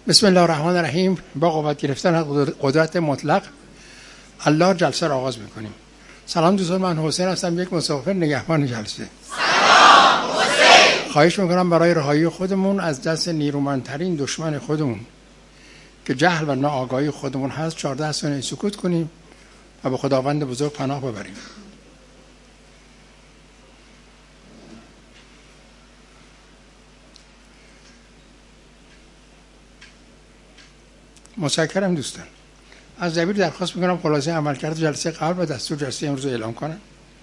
بسم الله الرحمن الرحیم. با قوت گرفتن از قدرت مطلق الله جلسه را آغاز میکنیم. سلام دوستان، من حسین هستم، یک مسافر نگهبان جلسه. سلام حسین. خواهش میکنم برای رهایی خودمون از دست نیرومندترین دشمن خودمون که جهل و ناآگاهی خودمون هست 14 ثانیه سکوت کنیم و به خداوند بزرگ پناه ببریم. متشکرم دوستان. از دبیر درخواست میکنم خلاصه عملکرد جلسه قبل و دستور جلسه امروز اعلام کنم.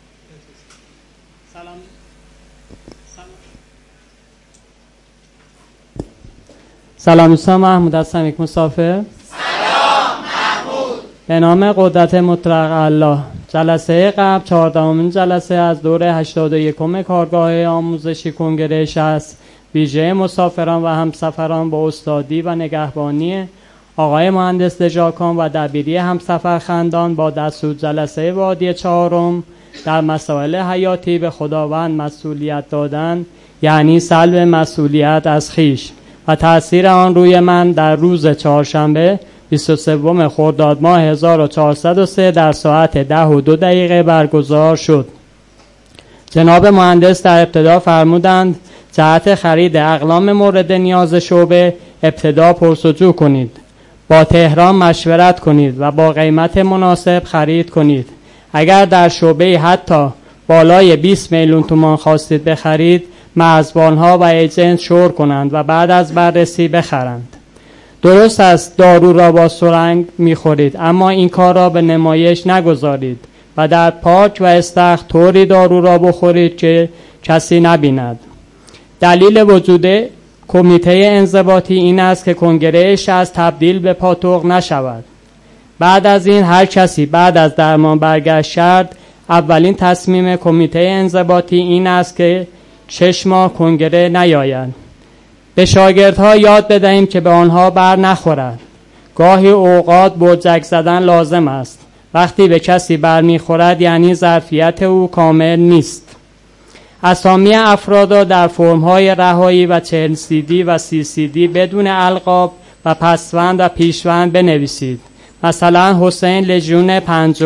سلام دوستان، محمود هستم، یک مسافر. سلام محمود. به نام قدرت مطلق الله. جلسه قبل 14مین جلسه از دوره 81 کارگاه آموزشی کنگره 60 ویژه مسافران و همسفران با استادی و نگهبانی آقای مهندس دژاکان و دبیری همسفر خندان با دستور جلسه وادی 4 در مسائل حیاتی به خداوند مسئولیت دادن، یعنی سلب مسئولیت از خویش و تأثیر آن روی من در روز چهارشنبه 23 خرداد ماه 1403 در ساعت 10:02 برگزار شد. جناب مهندس در ابتدا فرمودند جهت خرید اقلام مورد نیاز شعبه ابتدا پرسجو کنید، با تهران مشورت کنید و با قیمت مناسب خرید کنید. اگر در شعبه حتی بالای 20 میلیون تومان خواستید بخرید، مرزبانها و ایجنت شور کنند و بعد از بررسی بخرند. درست است دارو را با سرنگ میخورید، اما این کار را به نمایش نگذارید و در پارک و استخر طوری دارو را بخورید که کسی نبیند. دلیل وجود کمیته انضباطی این است که کنگره 60 تبدیل به پاتوق نشود. بعد از این هر کسی بعد از درمان برگشت کرد، اولین تصمیم کمیته انضباطی این است که 6 ماه کنگره نیاید. به شاگردها یاد بدهیم که به آنها بر نخورد. گاهی اوقات برجک زدن لازم است. وقتی به کسی بر میخورد یعنی ظرفیت او کامل نیست. اسامی افراد را در فرم‌های رهایی و 40 CD و 30 CD بدون القاب و پسوند و پیشوند بنویسید. مثلا حسین لژیون 5.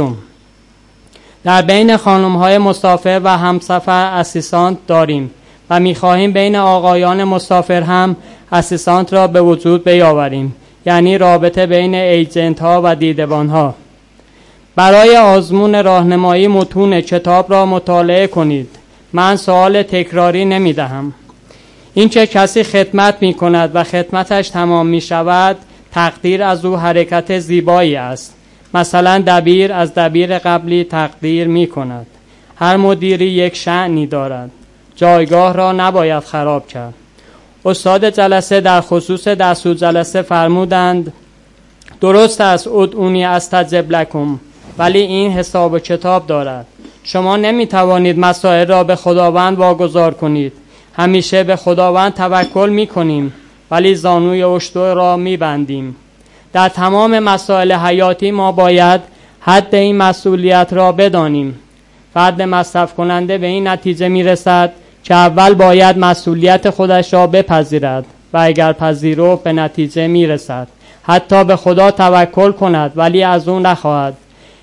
در بین خانم‌های مسافر و همسفر اسیستانت داریم و می‌خواهیم بین آقایان مسافر هم اسیستانت را به وجود بیاوریم، یعنی رابطه بین ایجنت‌ها و دیدبان‌ها. برای آزمون راهنمایی متون کتاب را مطالعه کنید. من سوال تکراری نمی دهم. این که کسی خدمت می کند و خدمتش تمام می شود، تقدیر از او حرکت زیبایی است. مثلا دبیر از دبیر قبلی تقدیر می کند. هر مدیری یک شأنی دارد. جایگاه را نباید خراب کرد. استاد جلسه در خصوص دستور جلسه فرمودند درست است ادعونی استجب لکم، ولی این حساب و کتاب دارد. شما نمی توانید مسائل را به خداوند واگذار کنید. همیشه به خداوند توکل می کنیم ولی زانوی اشتر را می بندیم. در تمام مسائل حیاتی ما باید حد این مسئولیت را بدانیم. فرد مصرف کننده به این نتیجه می رسد که اول باید مسئولیت خودش را بپذیرد و اگر پذیرفت به نتیجه می رسد حتی به خدا توکل کند ولی از اون نخواهد.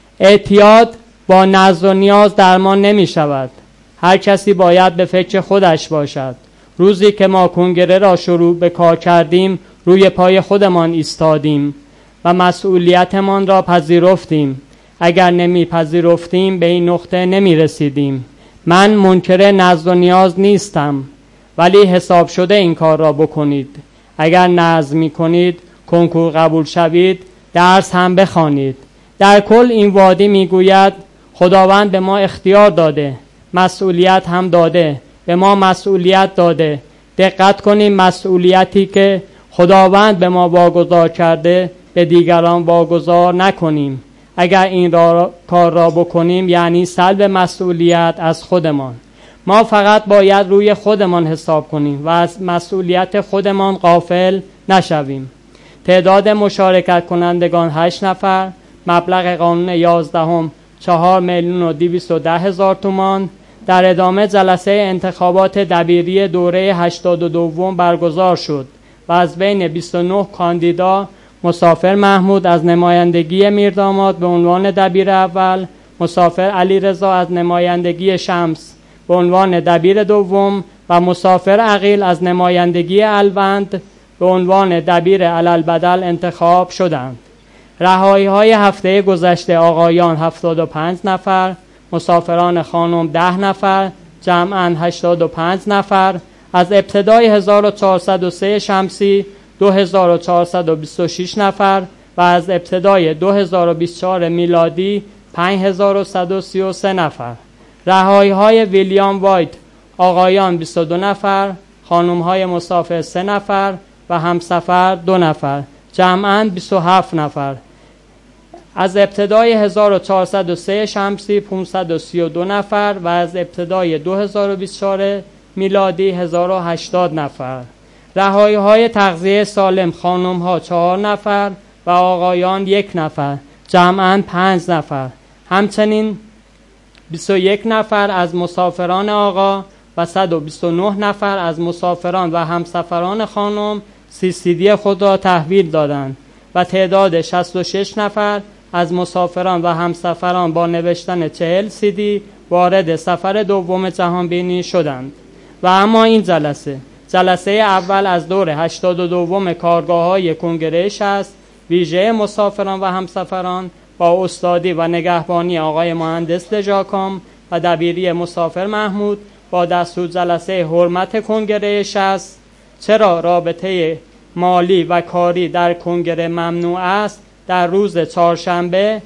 اعتیاد با نظر و نیاز درمان نمی شود. هر کسی باید به فکر خودش باشد. روزی که ما کنگره را شروع به کار کردیم روی پای خودمان ایستادیم و مسئولیتمان را پذیرفتیم. اگر نمی پذیرفتیم به این نقطه نمی رسیدیم. من منکر نظر و نیاز نیستم ولی حساب شده این کار را بکنید. اگر نظر می کنید کنکور قبول شوید، درس هم بخوانید. در کل این وادی می گوید خداوند به ما اختیار داده، مسئولیت هم داده، به ما مسئولیت داده. دقت کنیم مسئولیتی که خداوند به ما واگذار کرده به دیگران واگذار نکنیم. اگر این کار را بکنیم یعنی سلب مسئولیت از خودمان. ما فقط باید روی خودمان حساب کنیم و از مسئولیت خودمان غافل نشویم. تعداد مشارکت کنندگان 8 نفر، مبلغ قانون 11 4,210,000 تومان. در ادامه جلسه انتخابات دبیری دوره 82 برگزار شد و از بین 29 کاندیدا مسافر محمود از نمایندگی میرداماد به عنوان دبیر اول، مسافر علیرضا از نمایندگی شمس به عنوان دبیر دوم و مسافر عقیل از نمایندگی الوند به عنوان دبیر علالبدل انتخاب شدند. رهایی های هفته گذشته: آقایان 75 نفر، مسافران خانم 10 نفر، جمعاً 85 نفر. از ابتدای 1403 شمسی 2426 نفر و از ابتدای 2024 میلادی 5133 نفر. رهایی های ویلیام وایت: آقایان 22 نفر، خانم های مسافر 3 نفر و همسفر 2 نفر، جمعاً 27 نفر. از ابتدای 1403 شمسی 532 نفر و از ابتدای 2024 میلادی 1080 نفر. رهایی های تغذیه سالم: خانم ها 4 نفر و آقایان 1 نفر، جمعاً 5 نفر. همچنین 21 نفر از مسافران آقا و 129 نفر از مسافران و همسفران خانم CCD خود را تحویل دادند و تعداد 66 نفر از مسافران و همسفران با نوشتن 40 CD وارد سفر دوم جهانبینی شدند. و اما این جلسه اول از دور 82 کارگاه‌های کنگره 60 ویژه مسافران و همسفران با استادی و نگهبانی آقای مهندس دژاکام و دبیری مسافر محمود با دستور جلسه حرمت کنگره 60 چرا رابطه مالی و کاری در کنگره ممنوع است در روز چهارشنبه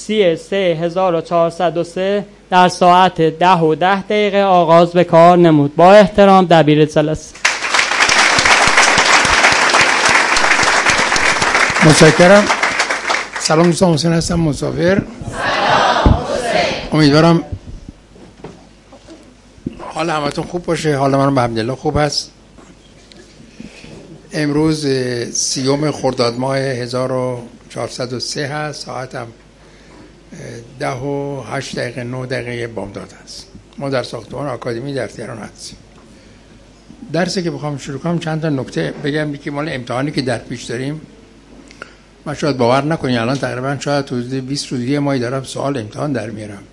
33/1403 در ساعت 10:10 آغاز به کار نمود. با احترام دبیر جلسه. متشکرم. سلام دوستان، حسین هستم، مسافر. امیدوارم حال همتون خوب باشه. حال من الحمدلله خوب هست. امروز 30 خرداد ماه 1403 هست. ساعتم 10:08 9 بامداد هست. ما در ساختمان آکادمی در تهران هستیم. درسی که بخوام شروع کنم چند تا نکته بگم که مال امتحانی که در پیش داریم. من شاید باور نکنی الان تقریبا شاید حدود 20 روز دیگه ما دارم سوال امتحان در میارم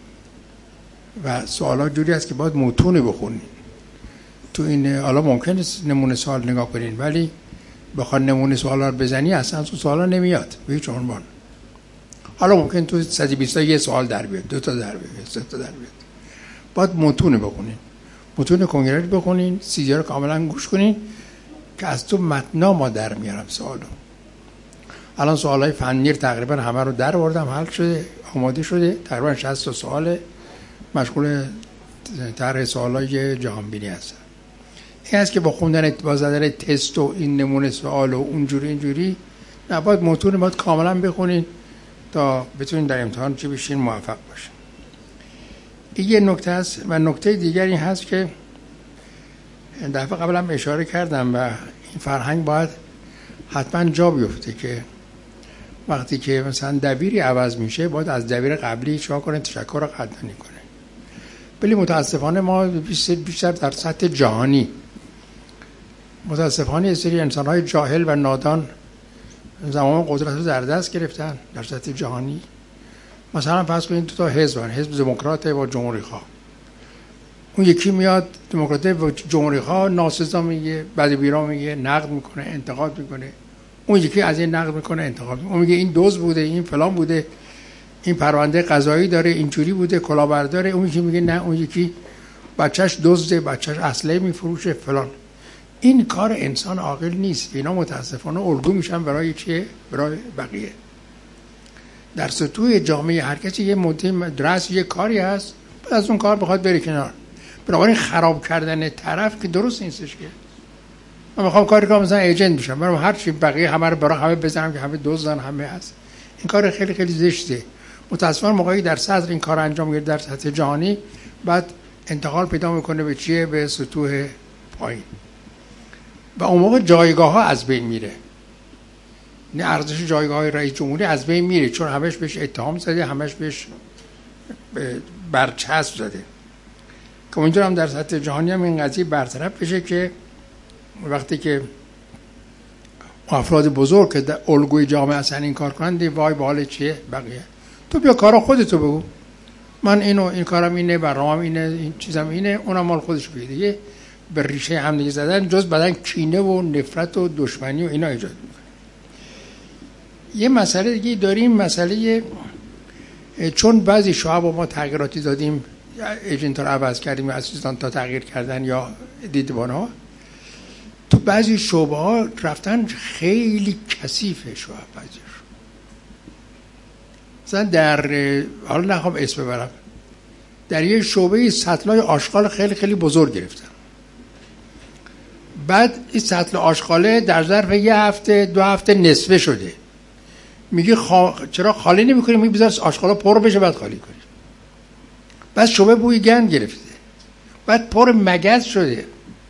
و سوالات جوری است که باید متون بخونین. تو این حالا ممکنه نمونه سوال نگاه کنین ولی بخواد نمونه سوالا رو بزنی اصلا تو سوالا نمیاد به هیچ عنوان. حالا ممکن تو 120 تا یه سوال در بیاد، 2 تا در بیاد، 3 تا در بیاد. باید متون بخونین. متون کنگره رو بخونین، CD رو کاملا گوش کنین که از تو متنا ما در میارم سوالو. الان سوالای فنی تقریبا همه رو در آوردم، حل شده، آماده شده. تقریبا 60 تا سوال مشغول طرح سوالای جهانبینی هستن. این است که با خوندن با زدن تست و این نمونه سوال و اونجوری اینجوری نباید متون باید کاملا بخونین تا بتونین در امتحان چی بشین موفق باشین. این یه نکته است. و نکته دیگر این هست که دفعه قبل هم اشاره کردم و این فرهنگ باید حتما جا بیفته که وقتی که مثلا دبیری عوض میشه باید از دبیر قبلی چا کنه، تشکر رو قدردانی کنه. ولی متاسفانه ما بیشتر در سطح جهانی متاسفانه یه سری انسان‌های جاهل و نادان زمان قدرت رو در دست گرفتن در سطح جهانی. مثلا فرض کنید دو تا حزب دموکرات و جمهوری‌خواه. اون یکی میاد دموکرات و جمهوری‌خواه ناسزا میگه، بعد بیرا میگه، نقد میکنه، انتقاد میکنه. اون یکی از این نقد میکنه، انتقاد میکنه. اون میگه این دزد بوده، این فلان بوده، این پرونده قضایی داره، اینجوری بوده، کلاهبرداره. اون یکی میگه نه، اون یکی بچهش دزده، بچهش اسلحه میفروشه فلان. این کار انسان عاقل نیست. اینا متاسفانه الگو میشن برای چه؟ برای بقیه. در سطوح جامعه هر کسی یه مدرس یه کاری هست، بعد از اون کار بخواد بره کنار. بنابراین خراب کردن طرف که درست نیستش. که من میخوام کاری کنم مثلا ایجنت بشم، برام هر چی بقیه همه رو برای همه بزنم که همه دزدن، همه هست. این کار خیلی خیلی زشته. متاسفانه موقعی در صدر این کار انجام میگیره در سطح جهانی، بعد انتقال پیدا میکنه به چیه؟ به سطوح پایین. و اون موقع جایگاه ها از بین میره. نه ارزش جایگاه های رئیس جمهوری از بین میره، چون همش بهش اتهام زده، همش بهش برچسب زده. که اونجا هم در سطح جهانی هم این قضیه برطرف بشه که وقتی که افراد بزرگ که در الگوی جامعه اصلا این کار کنند، وای به حال چیه بقیه. تو بیا کارا خودتو بگو، من این کارم اینه، برنامه‌م اینه، این چیزم اینه، اونم مال خودش بگه دیگه. به ریشه هم دیگه زدن جز بدن کینه و نفرت و دشمنی و اینا ایجاد میکنه. یه مسئله دیگه داریم، مسئله چون بعضی شعب ما تغییراتی دادیم، ایجنت رو عوض کردیم، اسیستان تا تغییر کردن یا دیدبان ها، تو بعضی شعبه ها رفتن خیلی کثیفه شعب بعضیش. مثلا در حالا نخوام اسم ببرم، در یه شعبه سطلای آشغال خیلی خیلی بزرگ گرفتن. بعد این سطل آشغاله در ظرف یه هفته 2 هفته نصفه شده. میگه چرا خالی نمی‌کنی؟ میگه بذار آشغالا پر بشه بعد خالی کنی. بعد شعبه بوی گند گرفته، بعد پر مگس شده.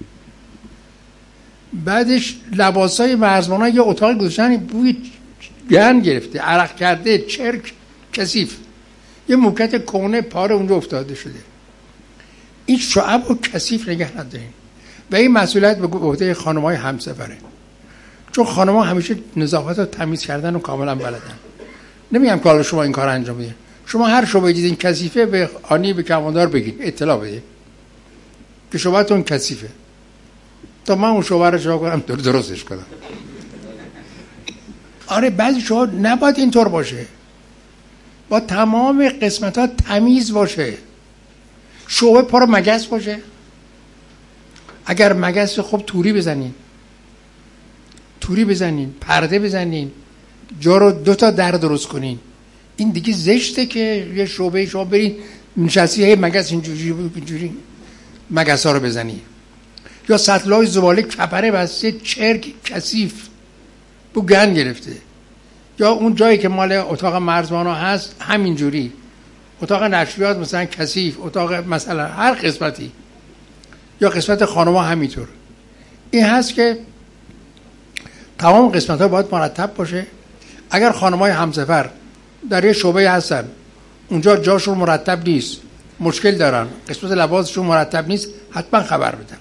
بعدش لباسای مرزبانا یه اتاق گذاشتن بوی گند گرفته، عرق کرده، چرک، کثیف. یه موکت کهنه پاره اونجا افتاده شده. این شعب رو کثیف نگه ندارین و این مسئولیت به عهده خانم‌های همسفره، چون خانم‌ها همیشه نظافت رو تمیز کردن و کاملا بلدن. نمیگم که حالا شما این کار انجام بدین، شما هر شعبه دیدین کثیفه به آنی به کماندار بگین، اطلاع بدین که شعبه‌تون کثیفه تا من اون شعبه رو چرا کنم درستش کنم. آره بعضی شعبه نباید اینطور باشه، با تمام قسمت‌ها تمیز باشه. شعبه پر مگس باشه، اگر مگس خب توری بزنین، پرده بزنین، جا رو 2 تا در درست کنین. این دیگه زشته که یه شعبه شما برین نشستی هی مگس اینجوری مگس ها رو بزنی، یا سطلای زباله کپره بسته چرک کثیف بو گند گرفته، یا اون جایی که مال اتاق مرزبانا هست همینجوری، اتاق نشریات مثلا کثیف، اتاق مثلا هر قسمتی، یا قسمت خانم‌ها همینطور. این هست که تمام قسمت‌ها باید مرتب باشه. اگر خانم‌های همسفر در یه شعبه هستن اونجا جاشون مرتب نیست، مشکل دارن، قسمت لباسشون مرتب نیست، حتما خبر بدن.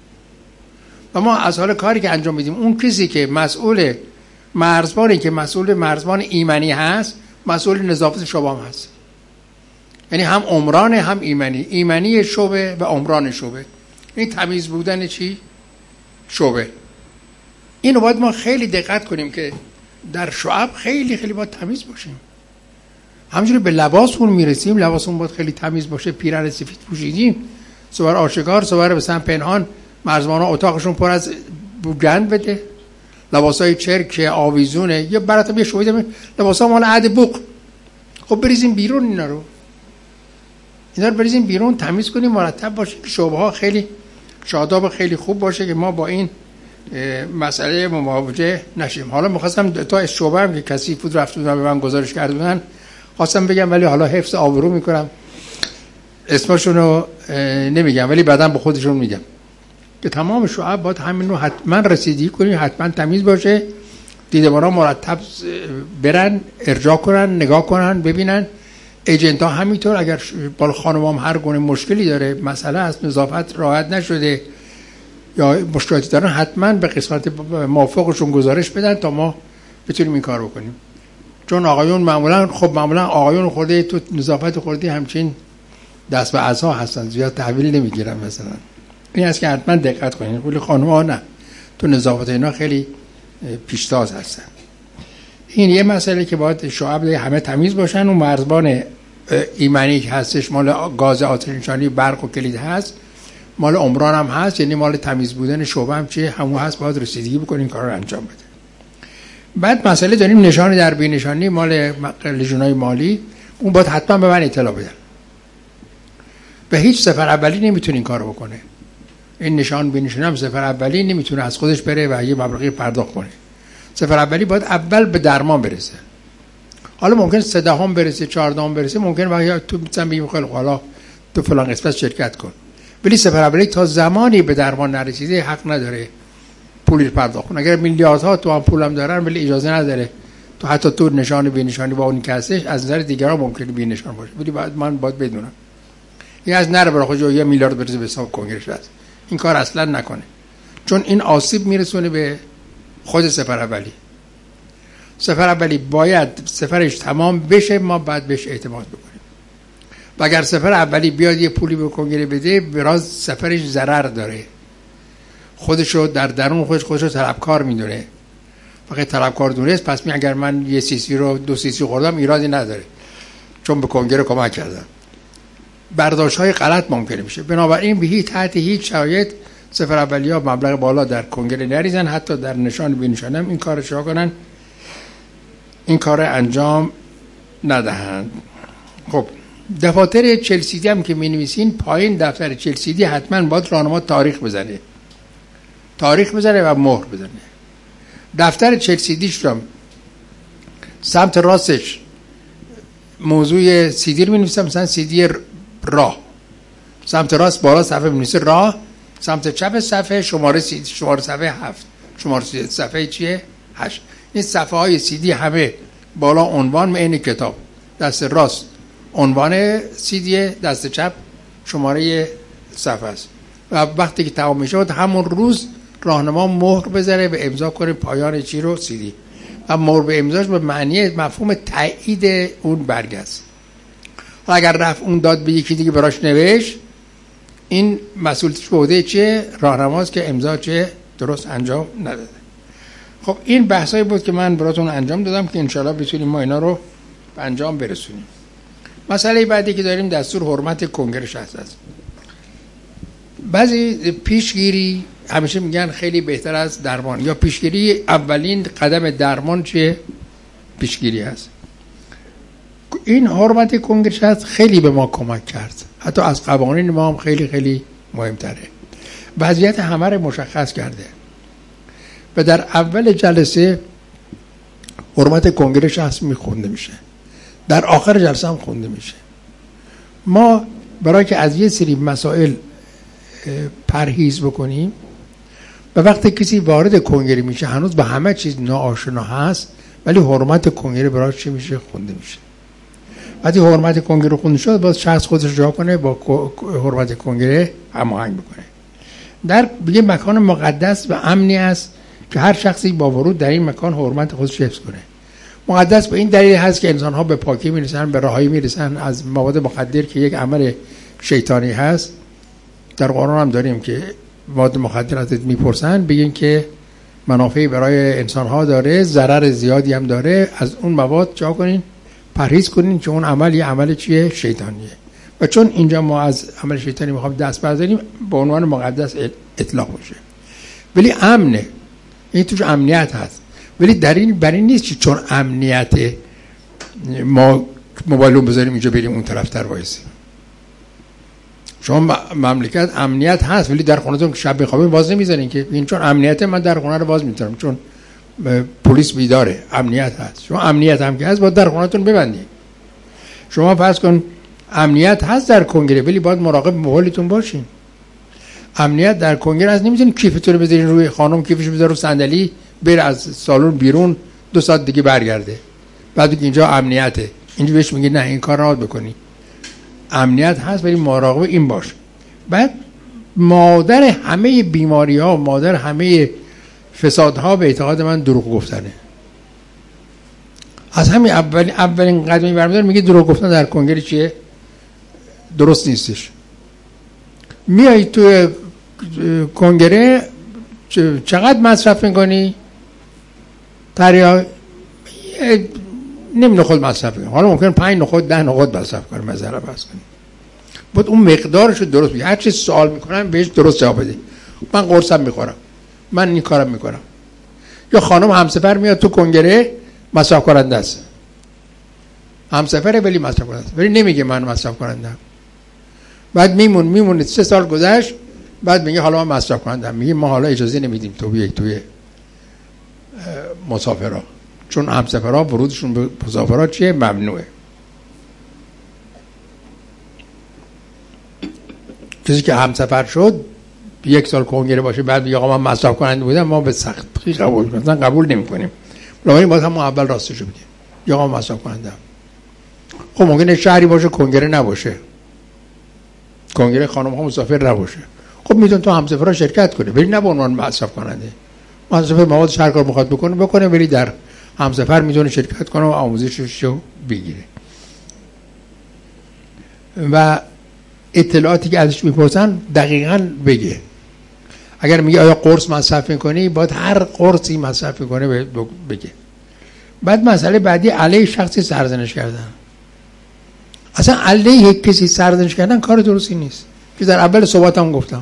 و ما از حال کاری که انجام میدیم، اون کسی که مسئول مرزبانی که مسئول مرزبان ایمنی هست، مسئول نظافت شعبه هم هست. یعنی هم عمران هم ایمنی شعبه و عمران شعبه. این تمیز بودن چی؟ شعبه. اینو باید ما خیلی دقت کنیم که در شعب خیلی خیلی باید تمیز باشیم. همونجوری به لباسمون میرسیم، لباسمون باید خیلی تمیز باشه. پیرهن سفید پوشیدیم، صور آشکار، صور مثلا پنهان، مرزبانا اتاقشون پر از گند بده، لباسای چرک آویزونه، یا براتون یه شویدم لباسا مال عهد بوق. خب بریزیم بیرون اینا رو بریزیم بیرون، تمیز کنیم، مرتب باشه که شعبه ها خیلی شاداب خیلی خوب باشه که ما با این مسئله مواجه نشیم. حالا می‌خواستم تا شعبه هم که کثیف بود رفت بودن به من گزارش کردن خواستم بگم، ولی حالا حفظ آبرو میکنم، اسمشون رو نمیگم، ولی بعداً به خودشون میگم که تمام شعب باید همین رو حتما رسیدگی کنیم، حتما تمیز باشه، دیدبان‌ها مرتب برن ارجاع کنن، نگاه کنن، ببینن. ایجنت ها همینطور، اگر بالا خانمام هر گونه مشکلی داره، مسئله از نظافت راحت نشده یا مشکلاتی دارن، حتما به قسمت موافقشون گزارش بدن تا ما بتونیم این کار بکنیم. چون آقایون معمولا آقایون خورده تو نظافت خورده همچین دست به عصا هستن، زیاد تحویل نمیگیرن مثلا. این است که حتما دقت کنین. ولی خانم‌ها نه، تو نظافت اینا خیلی پیشتاز هستن. این یه مسئله که باید شعب همه تمیز باشن. و مرزبان ایمنی که هستش مال گاز آتش نشانی، برق و کلید هست، مال عمران هم هست، یعنی مال تمیز بودن شعبه هم چیه همون هست، باید رسیدگی بکنین کار رو انجام بده. بعد مسئله داریم نشان در بی نشانی مال لژیونای مالی، اون باید حتما به من اطلاع بدن. به هیچ سفر اولی نمیتونه این کارو بکنه. این نشان بی نشانی هم سفر اولی نمیتونه از خودش بره و یه مبلغی پرداخت کنه. سفر اولی باید اول به درمان برسه. حالا ممکن 13 برسه، 14 برسه، ممکن واقعا تو مثلا بگیم خیلی حالا تو فلان قسمت شرکت کن. ولی سفر اولی تا زمانی به درمان نرسیده حق نداره پولی پرداخت کنه. اگر میلیاردها تومان پولم دارن ولی اجازه نداره تو حتی تو نشان بی نشانی با اون کسش، از نظر دیگران ممکنه بی نشان باشه، ولی من باید بدونم. این از نره برای خودش 1 میلیارد برسه به حساب کنگره. این کار اصلا نکنه، چون این آسیب میرسونه به خود سفر اولی باید سفرش تمام بشه، ما بعد بهش اعتماد بکنیم. و اگر سفر اولی بیاد یه پولی به کنگره بده، براز سفرش ضرر داره، خودشو در درون خودشو طلبکار میدونه. فقط طلبکار دونست، پس اگر من یه سیسی رو 2 سیسی خوردم ایرادی نداره، چون به کنگره کمک کردم. برداشت‌های غلط ممکنه بشه. بنابراین به تحت هیچ شرایط سفر اولیا مبلغ بالا در کنگره نریزن، حتی در نشان بینشان هم این کار شروع کنن، این کار انجام ندهند. خب دفاتر چلسیدی هم که می‌نویسین، پایین دفتر چلسیدی حتما باید راهنما تاریخ بزنه و مهر بزنه. دفتر چلسیدیش رو سمت راستش موضوع سیدی رو می‌نویسم، مثلا سیدی راه، سمت راست بالا صفحه می‌نویسه راه، سمت چپ صفحه شماره صفحه 7، شماره صفحه چیه؟ 8. این صفحه های سیدی همه بالا عنوان معین کتاب، دست راست عنوان سیدی، دست چپ شماره صفحه است. و وقتی که تمام میشه همون روز راهنما مهر بذاره و امضا کنه پایان چی رو؟ سیدی. و مهر به امضاش به معنی مفهوم تایید اون برگ است. و اگر رفت اون داد به یکی دیگه براش نوشت، این مسئولیتش به عهده چه؟ راهنماست که امضا چه درست انجام نداده. خب این بحثایی بود که من براتون انجام دادم که انشالله بتونیم ما اینا رو به انجام برسونیم. مسئله بعدی که داریم دستور حرمت کنگره شخص است. بعضی پیشگیری همیشه میگن خیلی بهتر از درمان، یا پیشگیری اولین قدم درمان چه؟ پیشگیری هست. این حرمت کنگره شخص خیلی به ما کمک کرد، حتی از قوانین ما هم خیلی خیلی مهمتره. وضعیت همه رو مشخص کرده و در اول جلسه حرمت کنگره شخص میخونده میشه، در آخر جلسه هم خونده میشه. ما برای که از یه سری مسائل پرهیز بکنیم و وقتی کسی وارد کنگره میشه هنوز به همه چیز ناآشنا هست، ولی حرمت کنگره برای چی میشه؟ خونده میشه. وقتی حرمت کنگره خونده شد، باید شخص خودش جا کنه با حرمت کنگره هماهنگ بکنه. در یه مکان مقدس و امنی است که هر شخصی با ورود در این مکان حرمت خودش حفظ کنه. مقدس به این دلیل هست که انسان‌ها به پاکی میرسن، به رهایی میرسن از مواد مخدر که یک عمل شیطانی هست. در قرآن هم داریم که مواد مخدر ازت میپرسن، بگین که منافعی برای انسان‌ها داره، ضرر زیادی هم داره، از اون مواد جا کنین، پرهیز کنین، چون اون عمل یه عمل چیه؟ شیطانیه. و چون اینجا ما از عمل شیطانی میخوام دست برداریم، به عنوان مقدس اطلاق بشه. ولی امنه، این توش امنیت هست، ولی در این برای نیست که چون امنیت ما موبایلون بذاریم اینجا بریم اون طرف تر وایسیم. شما مملکت امنیت هست، ولی در خونتون که شب بخوابین باز نمیذارین که این چون امنیت من در خونه رو باز میذارم، چون پلیس بیداره، امنیت هست. شما امنیت هم که هست باید در خونتون ببندید. شما فرض کن امنیت هست در کنگره، ولی باید مراقب موبایلتون باشین. امنیت در کنگره هست، نمیتونین کیفتون رو بذارین روی، خانم کیفش بذاره رو صندلی، بره از سالن بیرون 2 ساعت دیگه برگرده، بعد دیگه اینجا امنیته. اینجا بهش میگه نه این کار نباید بکنی. امنیت هست ولی مراقب این باش. بعد مادر همه بیماری ها، مادر همه فساد ها به اعتقاد من دروغ گفتنه. از همین اولین قدمی برمیدار میگه دروغ گفتن در کنگره چیه؟ درست نیستش. میای تو کنگره چقدر مصرف میکنی؟ تریاک نیم نخود مصرف کنی، حالا ممکن 5 نخود 10 نخود مصرف کنی، مثلا بس کنی. باید اون مقدارش رو درست بگی. هر چی سوال میکنن بهش درست جواب بده. من قرصم میخورم، من این کارم میکنم. یا خانم همسفر میاد تو کنگره، مصرف کننده است، همسفره ولی مصرف کننده است، ولی نمیگه من مصرف کنندم. بعد میمونه 3 سال گذشت، بعد میگه حالا من مصرف کنندم. میگه ما حالا اجازه نمیدیم تو بیای توی مسافرها، چون همسفرها ورودشون به مسافرها چیه؟ ممنوعه. کسی که همسفر شد 1 سال کنگره باشه، بعد میگه آقا من مصرف کننده بودم، ما به سختی قبول نمی‌کنیم. بنابراین باید هم اول راستشو بگیم، یا آقا مصرف کننده. خب ممکنه شهری باشه کنگره نباشه، کنگره خانم ها مسافر نباشه، خب میتون تو همسفرها شرکت کنی، ولی نه به عنوان مصرف کننده. مسافر مواد هر کار میخواد بکنه، ولی در همسفر میتونه شرکت کنه و آموزشش رو بگیره و اطلاعاتی که ازش میپرسن دقیقاً بگه. اگر میگه آیا قرص مصرف میکنی، باید هر قرصی مصرف میکنه بگه. بعد مسئله بعدی علیه شخصی سرزنش کردن. اصلا علیه کسی سرزنش کردن کار درستی نیست که در اول صحبتم گفتم.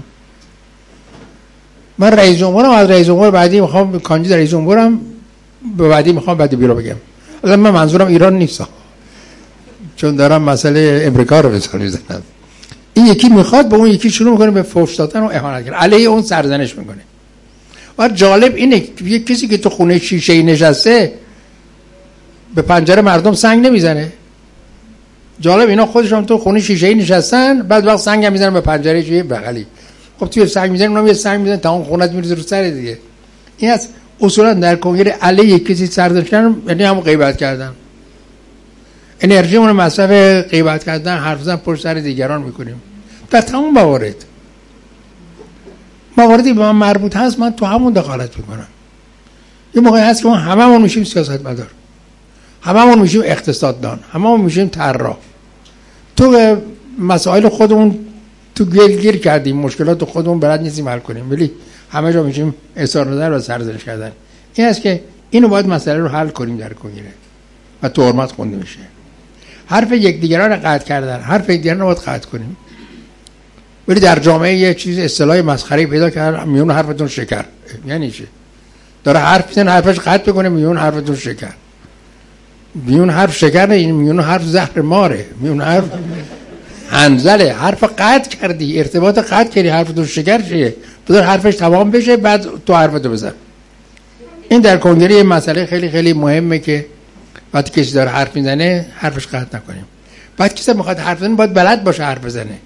من رئیس جمهورم، از رئیس جمهور بعدی میخوام کاندید رئیس جمهورم، به بعدی میخوام بعد بیرو بگم. اصلا من منظورم ایران نیست، چون دارم مسئله امریکا رو مثال میزنم. این یکی میخواد به اون یکی شروع میکنه به فحش دادن و اهانت کردن، علیه اون سرزنش میکنه. و جالب اینه یک کسی که تو خونه شیشه‌ای نشسته به پنجره مردم سنگ نمیزنه. جالب اینا خودشون تو خونه شیشه‌ای نشستن، بعد وقت سنگ هم میزنن به پنجره چه بغلی. خب توی سنگ میزنن، اونم یه سنگ میزنن، تمام خونت میریزه رو سر دیگه. این از اصولا در کنگره علیه کسی سرزنش کردن، یعنی هم غیبت کردن. انرژیمون رو مصرف غیبت کردن، حرف زدن پشت سر دیگران میکنیم. در تمام مواردی به من مربوط هست، من تو همون دخالت میکنم. یه موقعی هست که ما هممون میشیم سیاستمدار، هممون میشیم اقتصاددان، هممون میشیم طراح. تو مسائل خودمون تو گیر کردیم، مشکلات خودمون بلد نیستیم حل کنیم، ولی همه جا میشیم اظهار نظر و سرزنش کردن. این است که اینو باید مسئله رو حل کنیم در کنگره و تو حرمت خونده میشه. حرف یکدیگران رو قطع کردن، حرف یکدیگران رو باید قطع کنیم. ولی در جامعه یه چیز اصطلاح مسخره پیدا کردن، میون حرفتون شکر. یعنی چی؟ داره حرف میزنه حرفش قطع بکنه، میون حرفتون شکر. میون حرف شکر نه، میون حرف زهر ماره، میون حرف انزله. حرف قطع کردی، ارتباط قطع کردی، حرفتون شکر چیه؟ بذار حرفش تمام بشه بعد تو حرفتو بزن. این در کنگره مسئله خیلی خیلی مهمه که وقتی کسی داره حرف میزنه حرفش قطع نکنیم. بعد کسی میخواد حرف بزنه باید بلد باشه حرف بزنه.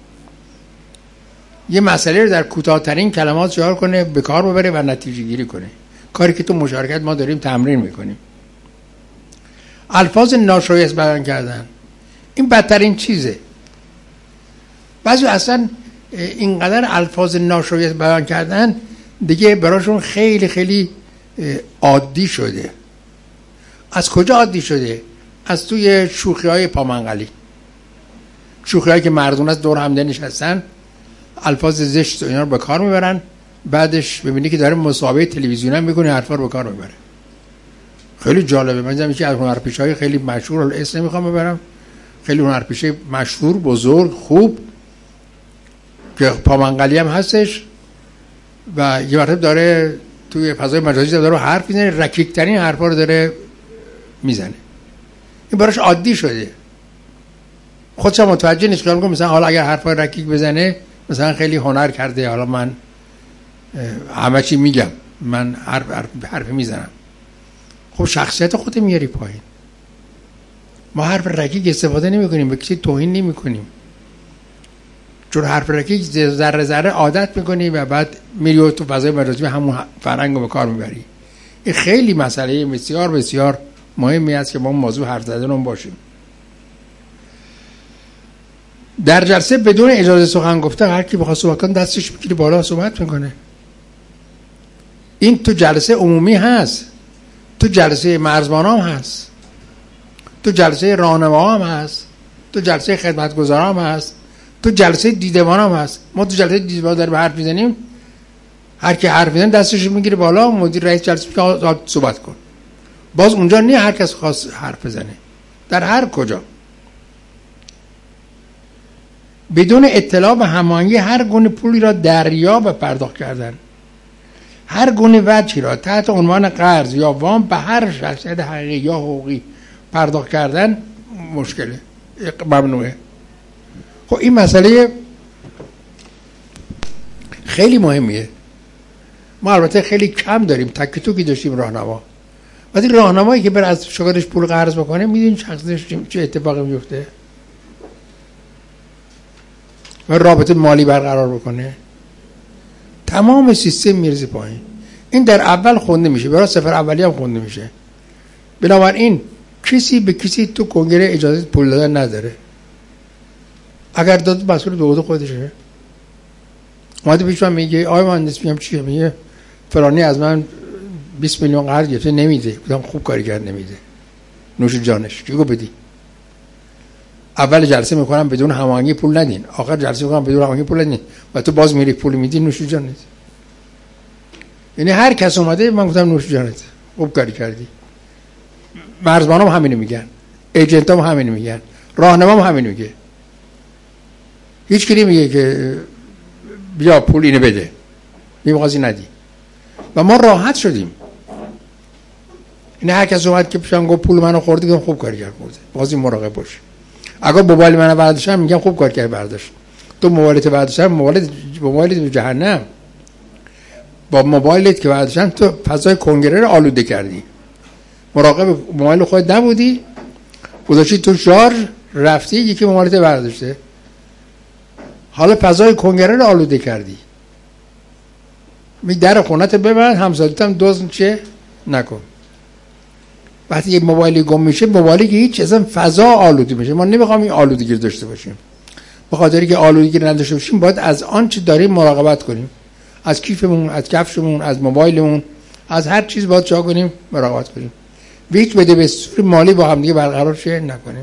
یه مسئله رو در کوتاه‌ترین کلمات شعار کنه، به کار ببره و نتیجه گیری کنه. کاری که تو مشارکت ما داریم تمرین میکنیم. الفاظ ناشایست بیان کردن این بدترین چیزه. بعضی اصلا اینقدر الفاظ ناشایست بیان کردن دیگه براشون خیلی خیلی عادی شده. از کجا عادی شده؟ از توی شوخی‌های پامنقلی، شوخی‌هایی که مردم از دور همده نشستن الفاظ زشت اینا رو به کار میبرن، بعدش ببینی که داره مسابقه تلویزیونی هم میکنه حرفا رو به کار میبره. خیلی جالبه. من دیدم یکی از هنرپیشه‌های خیلی مشهور، الان اسم نمیخوام ببرم، خیلی هنرپیشه مشهور بزرگ خوب که پامنقلی هم هستش و یه مرتبه داره توی فضای مجازی داره حرف میزنه، رکیک‌ترین حرفا رو داره میزنه. این براش عادی شده، خودش متوجه نیست که مثلا حالا اگر حرفای رکیک بزنه مثلا خیلی هنر کرده، حالا من همه چی میگم، من حرف میزنم. خب شخصیت خودت میاری پایین. ما حرف رکیک استفاده نمی کنیم، به کسی توهین نمی کنیم، چون حرف رکیک ذره ذره عادت میکنی و بعد میری تو فضای مجازی همون فرهنگ رو به کار میبری. این خیلی مسئله بسیار بسیار مهمی است که ما موضوع حرف زدن باشیم. در جلسه بدون اجازه سخن گفته هر کی بخواد صحبت کنه دستش میگیره بالا صحبت میکنه. این تو جلسه عمومی هست، تو جلسه مرزبان هم هست، تو جلسه راهنما هم هست، تو جلسه خدمتگزار هم هست، تو جلسه دیدبان هم هست. ما تو جلسه دیدبان داریم حرف میزنیم، هر کی حرف میزنه دستش میگیره بالا، مدیر رئیس جلسه میگه صحبت کن. باز اونجا نه هر کس خواست حرف بزنه، در هر کجا بدون اطلاع و هماهنگی هر گونه پولی را دریافت پرداخت کردن، هر گونه وجهی را تحت عنوان قرض یا وام به هر شخصیت حقیقی یا حقوقی پرداخت کردن مشکله، ممنوعه. خب این مسئله خیلی مهمیه. ما البته خیلی کم داریم، تک توکی داشتیم راهنما، ولی راهنمایی که بر از شاگردش پول قرض بکنه میدونین شخصش چه اتفاقی میفته و رابطه مالی برقرار بکنه، تمام سیستم میرزه پایین. این در اول خونده میشه، برای سفر اولی هم خونده میشه. بنابراین کسی به کسی تو کنگره اجازه پول دادن نداره. اگر داد مسئول به عهده خودشه. اومده پیش من میگه آقای مهندس، میگم چیه؟ میگه فلانی از من 20 میلیون قرض گرفته نمیده. گفتم خوب کاری کرد نمیده، نوش جانش. چیکو بدی؟ اول جلسه میکنم بدون هماهنگی پول ندین، آخر جلسه میکنم بدون هماهنگی پول ندین و تو باز میری پول میدی، نوش جانت. یعنی هر کس اومده من گفتم نوش جانت، خوب کاری کردی. مرزبانام همینو میگن، ایجنتام همینو میگن، راهنمام همینو میگه. هیچ کی نمیگه که بیا پول اینو بده، میوازی ندی. و ما راحت شدیم. این هر کس اومد که پیشم گفت پول منو خوردی، گفتم خوب کاری کرد خورده، بازی مراقب باش. اگر موبایل منو برداشتم میگم خوب کار کردی برداشت. تو موبایلت برداشتم، موبایلت جهنم. با موبایلت که برداشتم تو فضای کنگره رو آلوده کردی. مراقب موبایل خودت نبودی، گذاشتی تو شارژ، رفتی یکی موبایلت برداشته، حالا فضای کنگره رو آلوده کردی. می در خونت ببند، همسایه‌تم دزد چه نکن. وقتی یه موبایلی گم میشه، موبایلی که هیچ اصلا فضا آلوده میشه. ما نمیخوام این آلودگی رو داشته باشیم. به خاطر که آلودگی نداشته باشیم باید از آنچه داریم مراقبت کنیم. از کیفمون، از کفشمون، از موبایلمون، از هر چیز باید چا کنیم، مراقبت کنیم. هیچ بده به صورت مالی با هم دیگه برقرار شه نکنیم.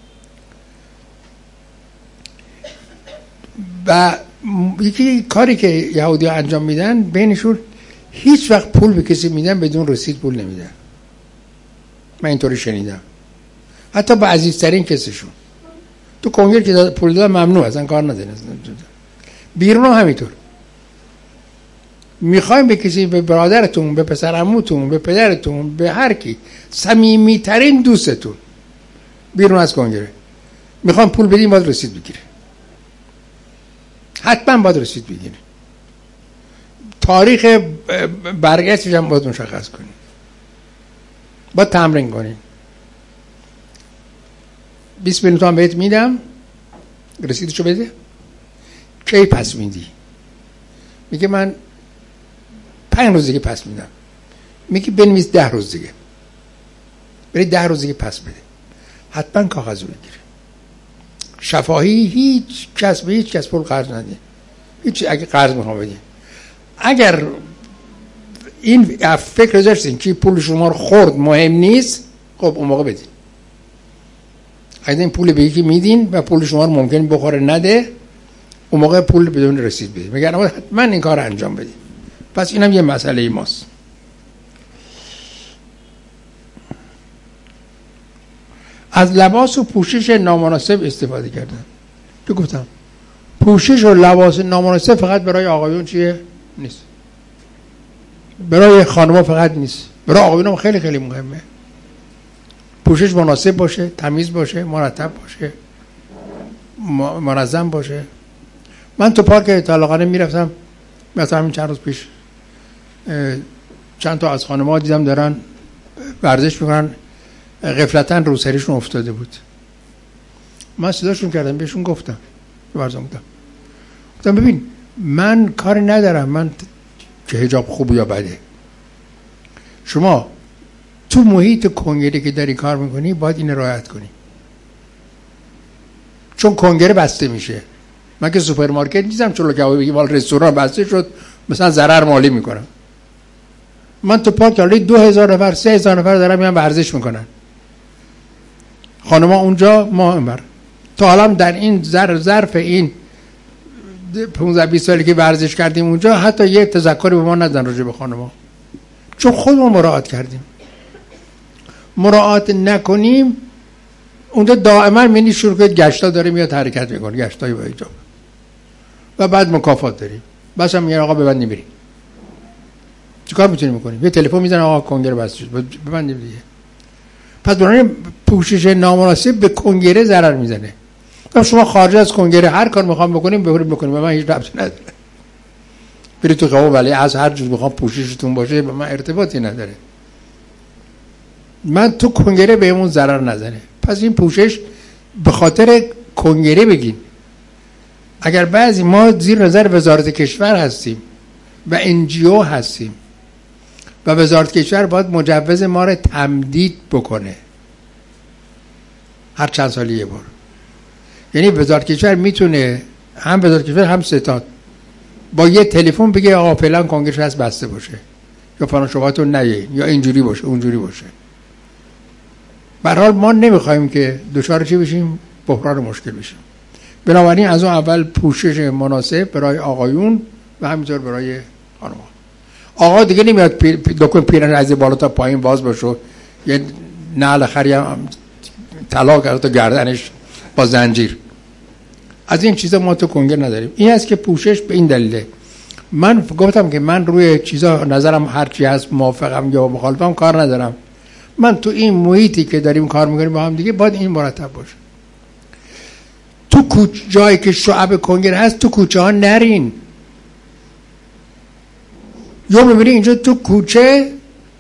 و یکی کاری که یهودی‌ها انجام میدن، بینشون هیچ وقت پول به کسی میدن بدون رسید پول نمیدن. من اینطوری شنیدم، حتی با عزیزترین کسشون. تو کنگره که پول دادن ممنوع، اصلا کار ندارن. بیرون هم همینطور. میخوایم به کسی، به برادرتون، به پسر عموتون، به پدرتون، به هر کی، صمیمیترین دوستتون بیرون از کنگره میخوام پول بدین، باید رسید بگیره. حتما باید رسید بگیره. تاریخ برگشتش هم باید مشخص کنید. باید تمرین کنید. 20 میلیون تومان بهت میدم، رسیدشو بده. کی پس میدی؟ میگه من 5 روز دیگه پس میدم. میگه بنویس 10 روز دیگه، بری 10 روز دیگه پس بده. حتما کاغذ رو بگیره. شفاهی هیچ کس به هیچ کس پول قرض نده. هیچ. اگه قرض میخوام بدین، اگر این فکر داشتین که پول شما رو خورد مهم نیست، خب اون موقع بدین. اگه این پول به یکی میدین و پول شما رو ممکن بخوره نده، اون موقع پول بدون رسید بدین. میگن حتما این کار انجام بدین. پس اینم یه مسئله ماست. از لباس و پوشش نامناسب استفاده کردن. تو گفتم پوشش و لباس نامناسب فقط برای آقایون چیه؟ نیست. برای خانم‌ها فقط نیست. برای آقایون هم خیلی خیلی مهمه. پوشش مناسب باشه، تمیز باشه، مرتب باشه، منظم باشه. من تو پارک طالقانه میرفتم، مثلا همین چند روز پیش چند تا از خانم‌ها دیدم دارن ورزش میکنن، غفلتاً روسریشون افتاده بود. من صداشون کردم، بهشون گفتم ببین من کاری ندارم من که حجاب خوب یا بده. شما تو محیط کنگره که داری کار میکنی باید این رعایت کنی، چون کنگره بسته میشه. من که سوپرمارکت نیستم چون که بگی وال رستوران بسته شد مثلا ضرر مالی میکنم. من تو پارک حالی 2000 نفر 3000 نفر دارن میان ورزش میکنن، خانم‌ها اونجا، ما اینور. تا حالا در این ظرف این 15-20 سالی که ورزش کردیم اونجا حتی یه تذکری به ما ندادن راجع به خانم‌ها، چون خودمون مراعات کردیم. مراعات نکنیم اونجا دائما می‌بینی شرکت گشتا داره میاد حرکت میکنه، گشتای با حجاب، و بعد مکافات داریم. بس هم میگن آقا ببندیم بریم. چیکار میتونیم بکنیم؟ یه تلفن میزنن آقا کنگره بسته شد، ببندیم دیگه. پس برای پوشش نامناسب به کنگره ضرر میزنه. شما خارج از کنگره هر کار میخوام بکنیم بکنیم، به من هیچ ربطی نداره. برید تو خیابون ولی از هر جور میخوام پوششتون باشه به من ارتباطی نداره. من تو کنگره بهمون ضرر نزنه. پس این پوشش به خاطر کنگره بگین. اگر بعضی ما زیر نظر وزارت کشور هستیم و NGO هستیم و وزارت کشور باید مجوز ما رو تمدید بکنه هر چند سالی یه بار. یعنی وزارت کشور میتونه، هم وزارت کشور هم ستاد، با یه تلفن بگه آقا فلان کنگره هست بسته باشه، یا فلان شبهات رو نگین یا اینجوری باشه اونجوری باشه. به هر حال ما نمیخوایم که دچار چی بشیم؟ بحران مشکل بشیم. بنابراین از اون اول پوشش مناسب برای آقایون و همینطور برای خانم‌ها. آقا دیگه نمیاد دکون پیرن از بالا تا پایین باز باشه، یه نعل خری هم طلا کرده تا گردنش با زنجیر. از این چیزا ما تو کنگره نداریم. این است که پوشش به این دلیله. من گفتم که من روی چیزا نظرم هرچی هست موافقم یا مخالفم کار ندارم. من تو این محیطی که داریم کار میکنیم با هم دیگه باید این مرتب باشه. تو جایی که شعب کنگره هست تو کوچه ها نرین. یا میبینی اینجا تو کوچه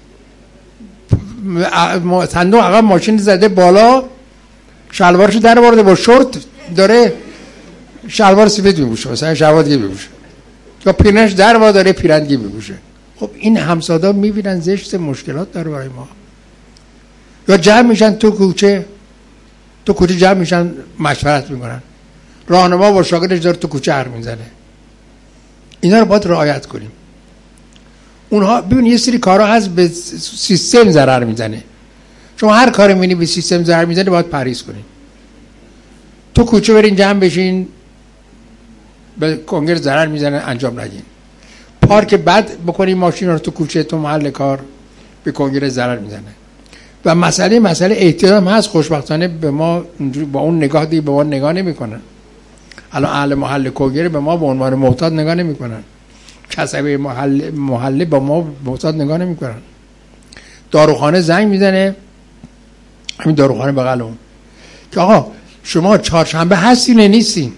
صندوق عقب ماشین زده بالا، شلوارشو در آورده با شورت داره شلوار سفید میپوشه، مثلا شلوار دیگه میپوشه، یا پیرنش در آورده داره پیرن دیگه میپوشه. خب این همسادا میبینن زشت، مشکلات داره برای ما. یا جمع میشن تو کوچه جمع میشن مشورت میکنن، راهنما با شاگردش داره تو کوچه حرف میزنه. اینا رو باید رعایت کنیم. اونها ببین یه سری کارها هست به سیستم ضرر میزنه. شما هر کاری می‌بینی به سیستم ضرر میزنه باید پرهیز کنین. تو کوچه برین جمع بشین به کنگره ضرر میزنه انجام ندین. پارک بد بکنین ماشین رو تو کوچه تو محل کار به کنگره ضرر میزنه. و مسئله احترام هست. خوشبختانه به ما با اون نگاه دیگه به ما نگاه نمیکنن. الان اهل محل کنگره به ما به عنوان معتاد نگاه نمیکنن. کسبه محله با ما معتاد نگاه نمیکنن. داروخانه زنگ میزنه، همین داروخانه بغلمون، که آقا شما چهارشنبه هستین نیستین؟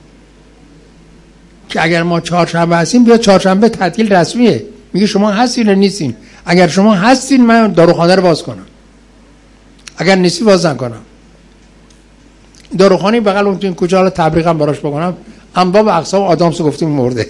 که اگر ما چهارشنبه هستیم بیا چهارشنبه تعطیل رسمیه. میگه شما هستین نیستین؟ اگر شما هستین من داروخانه رو باز کنم، اگر نیستی باز نکنم. داروخانه بغل اون تو این کوچه، حالا تبریکم براش بکنم، انباب اقسام آدامس گفتیم مرده.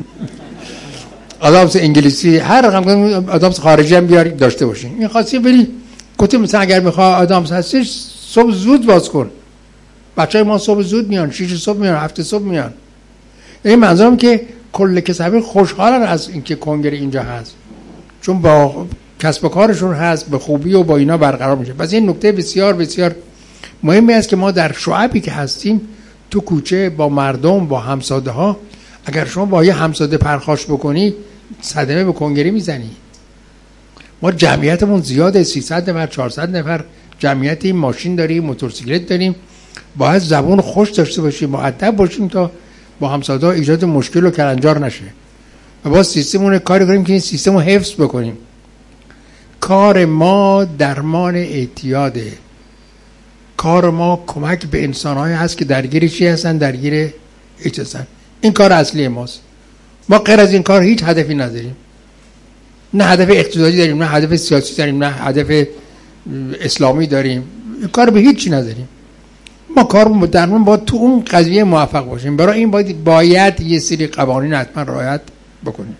آدامس انگلیسی هر رقم آدامس خارجی هم بیاری داشته باشین. این خاصی بری گفتیم مثلا اگر میخوای آدامس هستش صبح زود باز کن. بچهای ما صبح زود میان، 6 صبح میان، 7 صبح میان. این منظورم که کل کسبه خوشحالن از اینکه کنگره اینجا هست، چون با کسب و کارشون هست به خوبی و با اینا برقرار میشه. پس این نکته بسیار بسیار مهمی است که ما در شعبی که هستیم تو کوچه با مردم با همساده ها، اگر شما با یه همساده پرخاش بکنی صدمه به کنگره میزنی. ما جمعیتمون زیاده، 300 نفر 400 نفر جمعیت، این ماشین داریم، موتورسیکلت داریم، باید زبون خوش داشته باشیم، مؤدب باشیم تا با همساده ها ایجاد مشکل و کلنجار نشه. و با سیستممون کاری کنیم که این سیستم رو حفظ بکنیم. کار ما درمان اعتیاده. کار ما کمک به انسان‌های هست که درگیر چی هستن؟ درگیر هیچ هستن. این کار اصلی ماست. ما غیر از این کار هیچ هدفی نداریم. نه هدف اقتصادی داریم، نه هدف سیاسی داریم، نه هدف اسلامی داریم. کار به هیچ چی نداریم. ما کار درمان با تو اون قضیه موفق باشیم. برای این باید یه سری قوانین حتما رعایت بکنیم.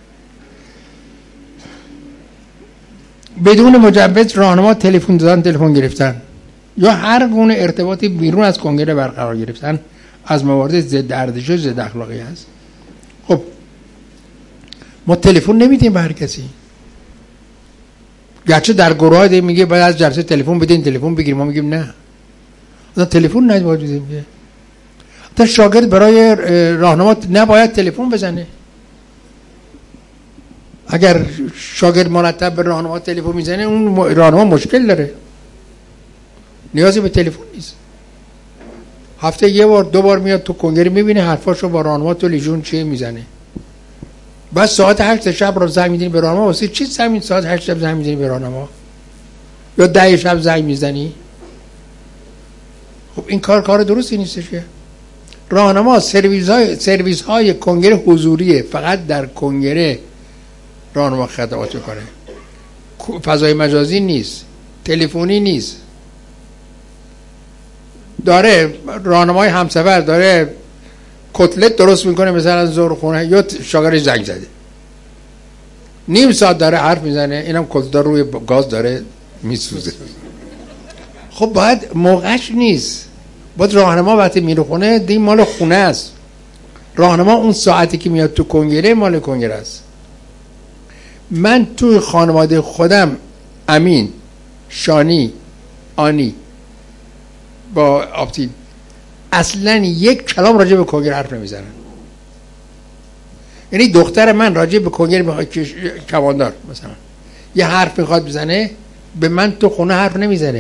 بدون مجوز راهنما تلفن دادن، تلفن گرفتن یا هر گونه ارتباطی بیرون از کنگره برقرار گرفتن از موارد ضد ارزش و ضد اخلاقی است. خب ما تلفن نمیدیم به هر کسی. گرچه در گروه ده میگه باید از جلسه تلفن بدین، تلفن بگیریم، ما میگیم نه. اصلا تلفن نباید بدیم. تا شاگرد برای راهنما نباید تلفن بزنه. اگر شاگرد مرتب به راهنما تلفن میزنه اون راهنما مشکل داره. نیازی به تلفن نیست. هفته یه بار دو بار میاد تو کنگره میبینه حرفاشو با راهنما تو لیژون چیه میزنه. بعد ساعت 8 شب رو زنگ میزنی به راهنما، واسه چی ساعت 8 شب زنگ میزنی به راهنما؟ یا 10 شب زنگ میزنی؟ خب این کار درستی نیستش که. راهنما سرویس های کنگره حضوریه، فقط در کنگره راهنما خدمات میکنه. فضای مجازی نیست، تلفنی نیست. داره راهنمای همسفر داره کتلت درست میکنه مثلا زور خونه، یا شاگردش زنگ زده نیم ساعت داره حرف میزنه، اینم کتلت روی گاز داره میسوزه. خب باید موقعش نیست. باید راهنما وقتی میره خونه دیگه مال خونه است. راهنما اون ساعتی که میاد تو کنگره مال کنگره است. من توی خانواده خودم امین، شانی، آنی با آبتین اصلا یک کلام راجع به کنگره حرف نمیزنن. یعنی دختر من راجع به کنگره میخواد کماندار مثلا یه حرف میخواد بزنه، به من تو خونه حرف نمیزنه،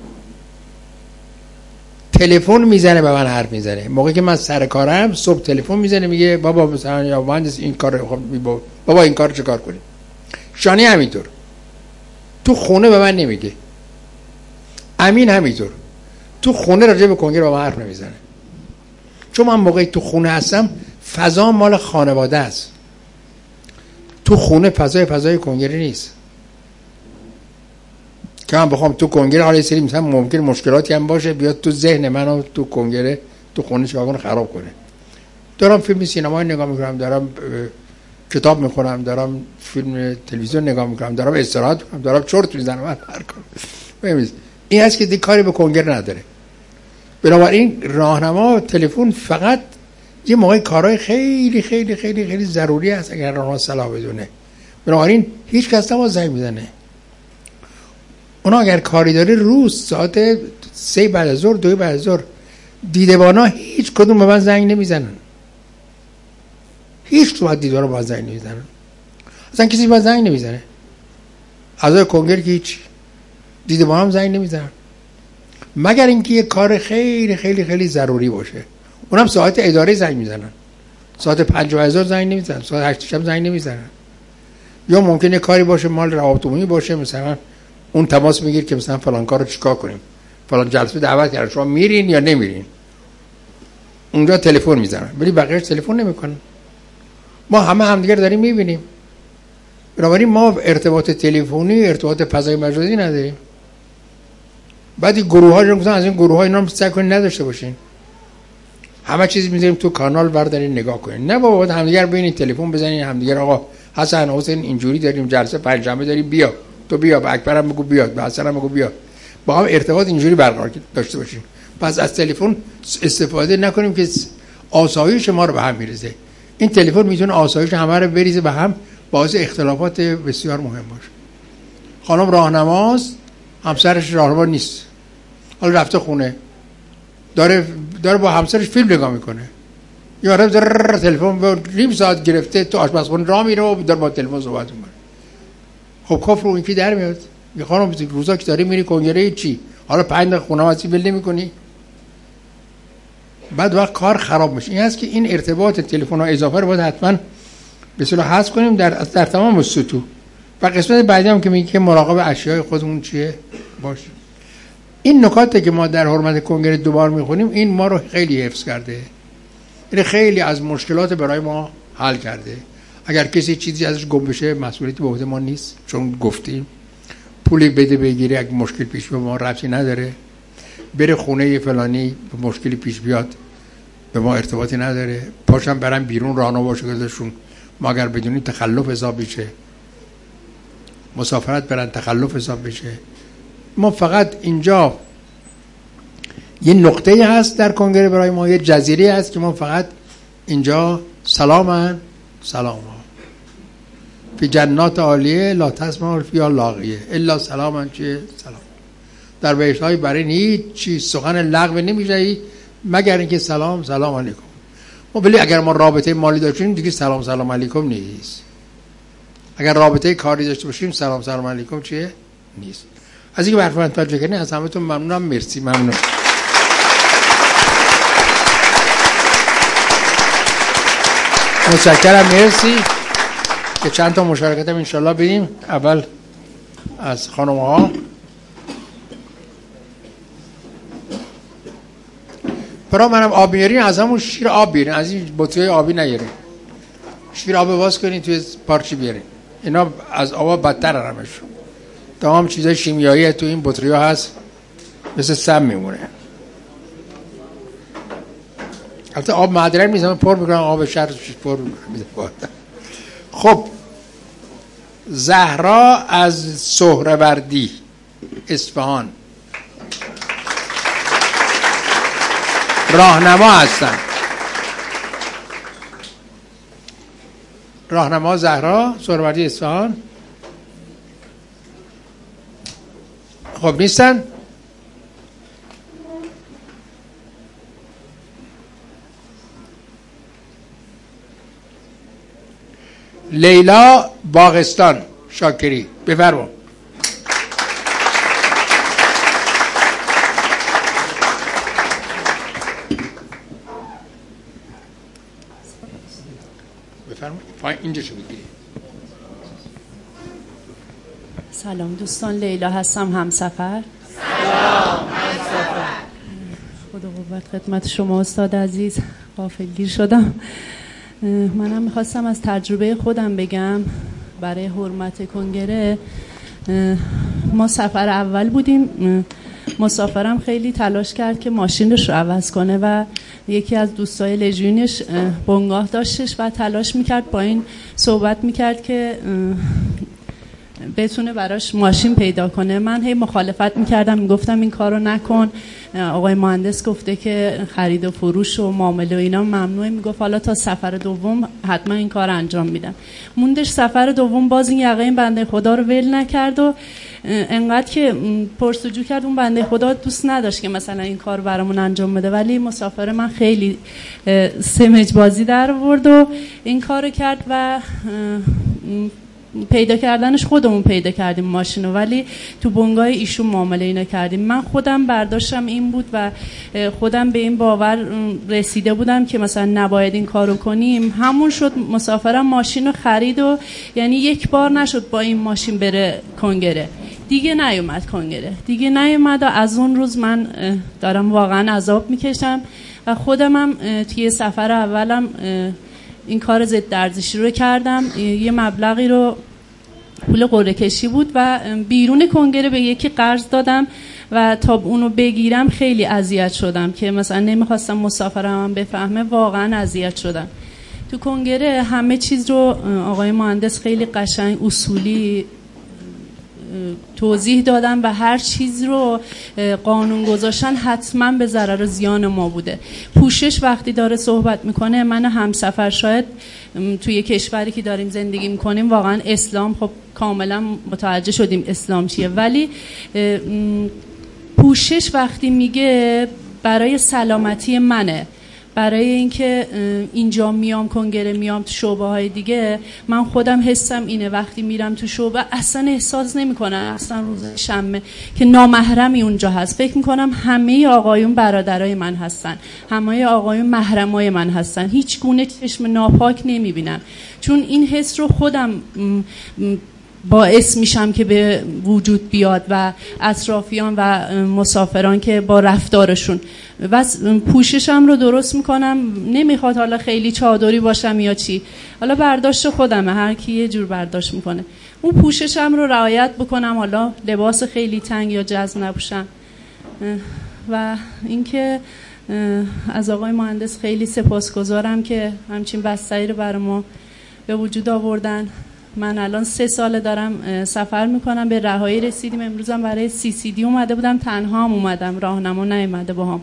تلفن میزنه به من حرف میزنه. موقعی که من سر کارم صبح تلفن میزنه میگه بابا مثلا یا مهندس این کار بابا این کارو چیکار کنیم. شانی همینطور تو خونه به من نمیگه. امین همینطور تو خونه راجع به کنگره با من حرف نمیزنه، چون من موقعی تو خونه هستم فضا مال خانواده است. تو خونه فضای کنگره نیست که من بخوام تو کنگره حالا سری مثلا ممکن مشکلاتی هم باشه بیاد تو ذهن منو تو کنگره تو خونه چاگون خراب کنه. دارم فیلم سینمایی نگاه میکنم، دارم کتاب میخونم، دارم فیلم تلویزیون نگاه میکنم، دارم استراحت میکنم، دارم چرت میزنم، هر کار. این هست که دیگه کاری به کنگره نداره. بنابراین راهنما تلفن فقط یه موقع کارهای خیلی خیلی خیلی خیلی ضروری است اگر راهنما صلاح بدونه. بنابراین هیچ کس نباید زنگ میزنه. اونا اگر کاری داره روز ساعت 3 بعد از ظهر 2 بعد از ظهر، دیدبانا هیچ کدوم به من زنگ نمیزنن. هیچ وقت دیدبانا به من زنگ نمیزنن. اصلا کسی به من زنگ نمیزنه. اعضای کنگره که هیچ، دیدبانا هم زنگ نمیزنن. مگر اینکه یه کار خیلی خیلی خیلی ضروری باشه. اونم ساعت اداره زنگ میزنن. ساعت 5 بعد از ظهر زنگ نمیزنن. ساعت 8 شب زنگ نمیزنن. یا ممکنه کاری باشه مال روابط عمومی باشه، مثلا اون تماس میگیر که مثلا فلان کارو چیکار کنیم، فلان جلسه دعوت کردن، شما میرین یا نمیرین. اونجا تلفن میزنن ولی بقیه‌اش تلفن نمیکنن. ما همدیگه رو داریم میبینیم. بنابراین ما ارتباط تلفنی، ارتباط فضای مجازی نداریم. بعد این گروه‌ها رو گفتن از این گروه‌ها اینا رو سعی کنین نداشته باشین. همه چیز میذاریم تو کانال بردارین نگاه کنین. نه بابا بعد همدیگه رو ببینین، تلفن بزنین همدیگه. آقا حسن حسین اینجوری داریم جلسه پنجشنبه داریم، بیا تو بیا، به اکبرم بگو بیاد، به حسنم بگو بیاد، با هم ارتباط اینجوری برقرار داشته باشیم. پس از تلفن استفاده نکنیم که آسایش ما رو به هم میریزه. این تلفن میتونه آسایش همه رو بریزه به هم، باعث اختلافات بسیار مهم باشه. خانم راهنماست، همسرش راهنما نیست، حالا رفته خونه داره با همسرش فیلم نگاه میکنه، یا رفت تلفن به نیم ساعت گرفته تو آشپزخونه راه میره و داره با تلفن صحبت میکنه. خب کفر رو این کی در میاد؟ یه خانم روزا که داری میری کنگره چی؟ حالا 5 دقیقه خونه واسی ول نمی‌کنی؟ بعد وقت کار خراب میشه. این هست که این ارتباط تلفن و اضافه رو باید حتما به اصطلاح حذف کنیم در تمام سطوح. و قسمت بعدی هم که میگه که مراقب اشیاء خودمون چیه باشه. این نکاتی که ما در حرمت کنگره دوبار میخونیم این ما رو خیلی حفظ کرده. این خیلی از مشکلات برای ما حل کرده. اگر کسی چیزی ازش گم بشه مسئولیتی به عهده ما نیست، چون گفتیم پولی بده بگیره اگه مشکل پیش به ما ربطی نداره. بره خونه فلانی مشکلی پیش بیاد به ما ارتباطی نداره. پاشم برن بیرون راهنما باشه گذاشون، ما اگر بدونیم تخلف حساب بشه، مسافرت برن تخلف حساب بشه. ما فقط اینجا یه نقطه هست در کنگره برای ما، یه جزیره هست که ما فقط اینجا سلام فی جنات عالیه لا تسمع فیها لاغیه الا سلام چه سلام. در بهشت‌های برای هیچ چیز سخن لغو نمیشه مگر اینکه سلام علیکم. ولی اگر ما رابطه مالی داشتیم دیگه سلام علیکم نیست. اگر رابطه کاری داشته باشیم سلام علیکم چیه نیست. از اینکه به حرفم توجه کردین از همتون ممنونم. مرسی. ممنون. متشکرم. مرسی که چند تا مشارکت هم انشالله بدیم. اول از خانم ها. برای منم آب میارین از همون شیر آب بیارین، از این بطری آبی نیارین. شیر آب باز کنین توی پارچی بیارین. اینا از آب بدتر همشون. تمام چیزای شیمیایی تو این بطری ها هست مثل سم میمونه. البته آب معدنی میذارم پر میکنم، آب شرش پر میکنم. خب زهرا از سهروردی اصفهان راهنما هستن. راهنما زهرا سهروردی اصفهان. خب نیستن؟ لیلا باغستان شاکری، بفرما. بفرما اینجا شو بگیری. سلام دوستان، لیلا هستم، همسفر. سلام همسفر. خدا قوت خدمت شما استاد عزیز. غافلگیر شدم. منم میخواستم از تجربه خودم بگم برای حرمت کنگره. ما سفر اول بودیم، مسافرم خیلی تلاش کرد که ماشینش رو عوض کنه و یکی از دوستای لژیونش بنگاه داشتش و تلاش میکرد با این صحبت میکرد که بتونه براش ماشین پیدا کنه. من هی مخالفت میکردم، میگفتم این کارو نکن، آقای مهندس گفته که خرید و فروش و معامله و اینا ممنوعه. میگفت حالا تا سفر دوم حتما این کار انجام میدم. موندش سفر دوم باز این یقه این بنده خدا رو ول نکرد و انقدر که پرسجو کرد. اون بنده خدا دوست نداشت که مثلا این کار برامون انجام بده، ولی مسافر من خیلی سمج بازی در آورد و این کارو کرد و پیدا کردنش خودمون پیدا کردیم ماشینو، ولی تو بنگاه ایشون معامله اینا کردیم. من خودم برداشتم این بود و خودم به این باور رسیده بودم که مثلا نباید این کارو کنیم. همون شد، مسافرم ماشینو خرید و یعنی یک بار نشد با این ماشین بره کنگره، دیگه نیومد کنگره، دیگه نیومد و از اون روز من دارم واقعا عذاب میکشم و خودمم توی سفر اولم این کار ضد ارزشی رو کردم. یه مبلغی رو پول قرعه کشی بود و بیرون کنگره به یکی قرض دادم و تا اونو بگیرم خیلی اذیت شدم که مثلا نمیخواستم مسافرم بفهمه، واقعا اذیت شدم. تو کنگره همه چیز رو آقای مهندس خیلی قشنگ اصولی توضیح دادن و هر چیز رو قانون گذاشتن حتما به ضرر و زیان ما بوده. پوشش وقتی داره صحبت میکنه، من همسفر شاید توی کشوری که داریم زندگی میکنیم واقعا اسلام، خب کاملا متوجه شدیم اسلام چیه، ولی پوشش وقتی میگه برای سلامتی منه، برای اینکه اینجا میام کنگره میام تو شعبه های دیگه، من خودم حسم اینه وقتی میرم تو شعبه اصلا احساس نمیکنم اصلا روز شنبه که نامحرمی اونجا هست. فکر میکنم همه آقایون برادرای من هستن، همه آقایون محرمای من هستن، هیچ گونه چشم ناپاک نمیبینم، چون این حس رو خودم باعث میشم که به وجود بیاد و اطرافیان و مسافران که با رفتارشون بس پوششم رو درست میکنم. نمیخواد حالا خیلی چادری باشم یا چی، حالا برداشت خودمه، هر کی یه جور برداشت میکنه. اون پوششم رو رعایت بکنم، حالا لباس خیلی تنگ یا جذب نپوشم. و اینکه از آقای مهندس خیلی سپاسگزارم که همچین بستری رو برای ما به وجود آوردن. من الان 3 ساله دارم سفر میکنم، به رهایی رسیدیم. امروزم برای CCD اومده بودم، تنها هم اومدم، راهنما نیومده باهام.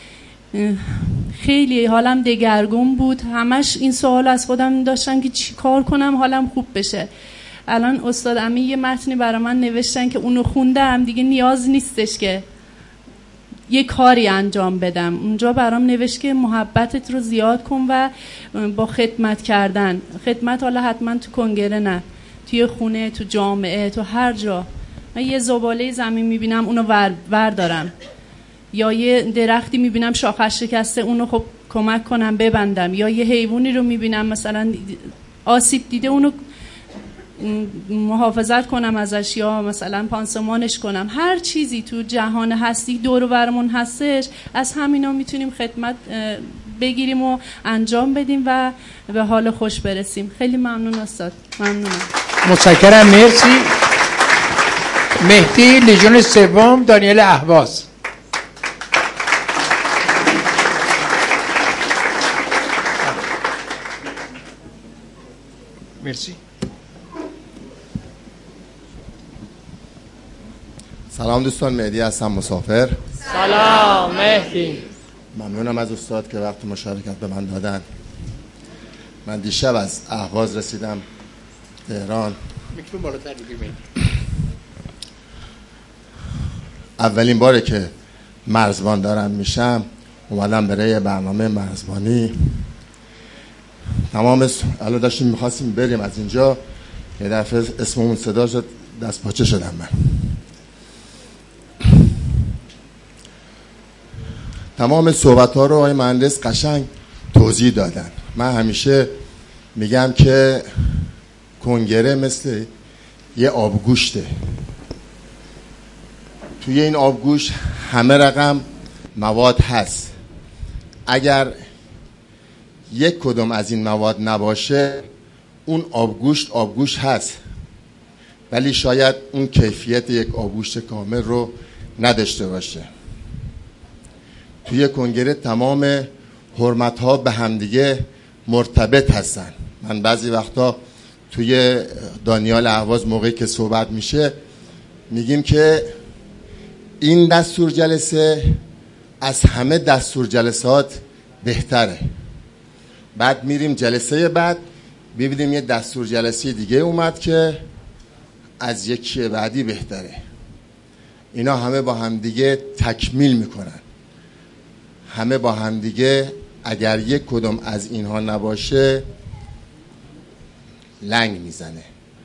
خیلی حالم دگرگون بود، همش این سوال از خودم داشتم که چی کار کنم حالم خوب بشه. الان استاد امین یه متنی برای من نوشتن که اونو خوندم، دیگه نیاز نیستش که یه کاری انجام بدم. اونجا برام نوشت که محبتت رو زیاد کن و با خدمت کردن، خدمت حالا حتما تو کنگره نه، توی خونه، تو جامعه، تو هر جا. من یه زباله زمین میبینم اونو وردارم، یا یه درختی میبینم شاخش شکسته اونو خب کمک کنم ببندم، یا یه حیوانی رو میبینم مثلا آسیب دیده اونو محافظت کنم ازش، یا مثلا پانسمانش کنم. هر چیزی تو جهان هستی دور و برمون هستش، از همینا میتونیم خدمت بگیریم و انجام بدیم و به حال خوش برسیم. خیلی ممنون استاد، ممنونم. متشکرم، مرسی. مهدی لژیون سوم، دانیل اهواز. مرسی. سلام دوستان، مهدی هستم، مسافر. سلام مهدی. ممنونم از استاد که وقت مشارکت به من دادن. من دیشب از اهواز رسیدم تهران. میتونم بالاتر بگیریم. اولین باره که مرزبان دارم میشم، اومدم برای برنامه مرزبانی. تمام الان داشتیم میخواستیم بریم از اینجا، یه دفعه اسممون صدا شد، دست پاچه شدم من. تمام صحبت ها رو آقای مهندس قشنگ توضیح دادن. من همیشه میگم که کنگره مثل یه آبگوشته. توی این آبگوشت همه رقم مواد هست. اگر یک کدوم از این مواد نباشه، اون آبگوشت هست، ولی شاید اون کیفیت یک آبگوشت کامل رو نداشته باشه. توی کنگره تمام حرمت ها به همدیگه مرتبط هستن. من بعضی وقتا توی دانیال اهواز موقعی که صحبت میشه میگیم که این دستور جلسه از همه دستور جلسات بهتره. بعد میریم جلسه بعد ببینیم یه دستور جلسه دیگه اومد که از یکی بعدی بهتره. اینا همه با همدیگه تکمیل میکنن. همه با همدیگه اگر یک کدوم از اینها نباشه لنگ میزنه.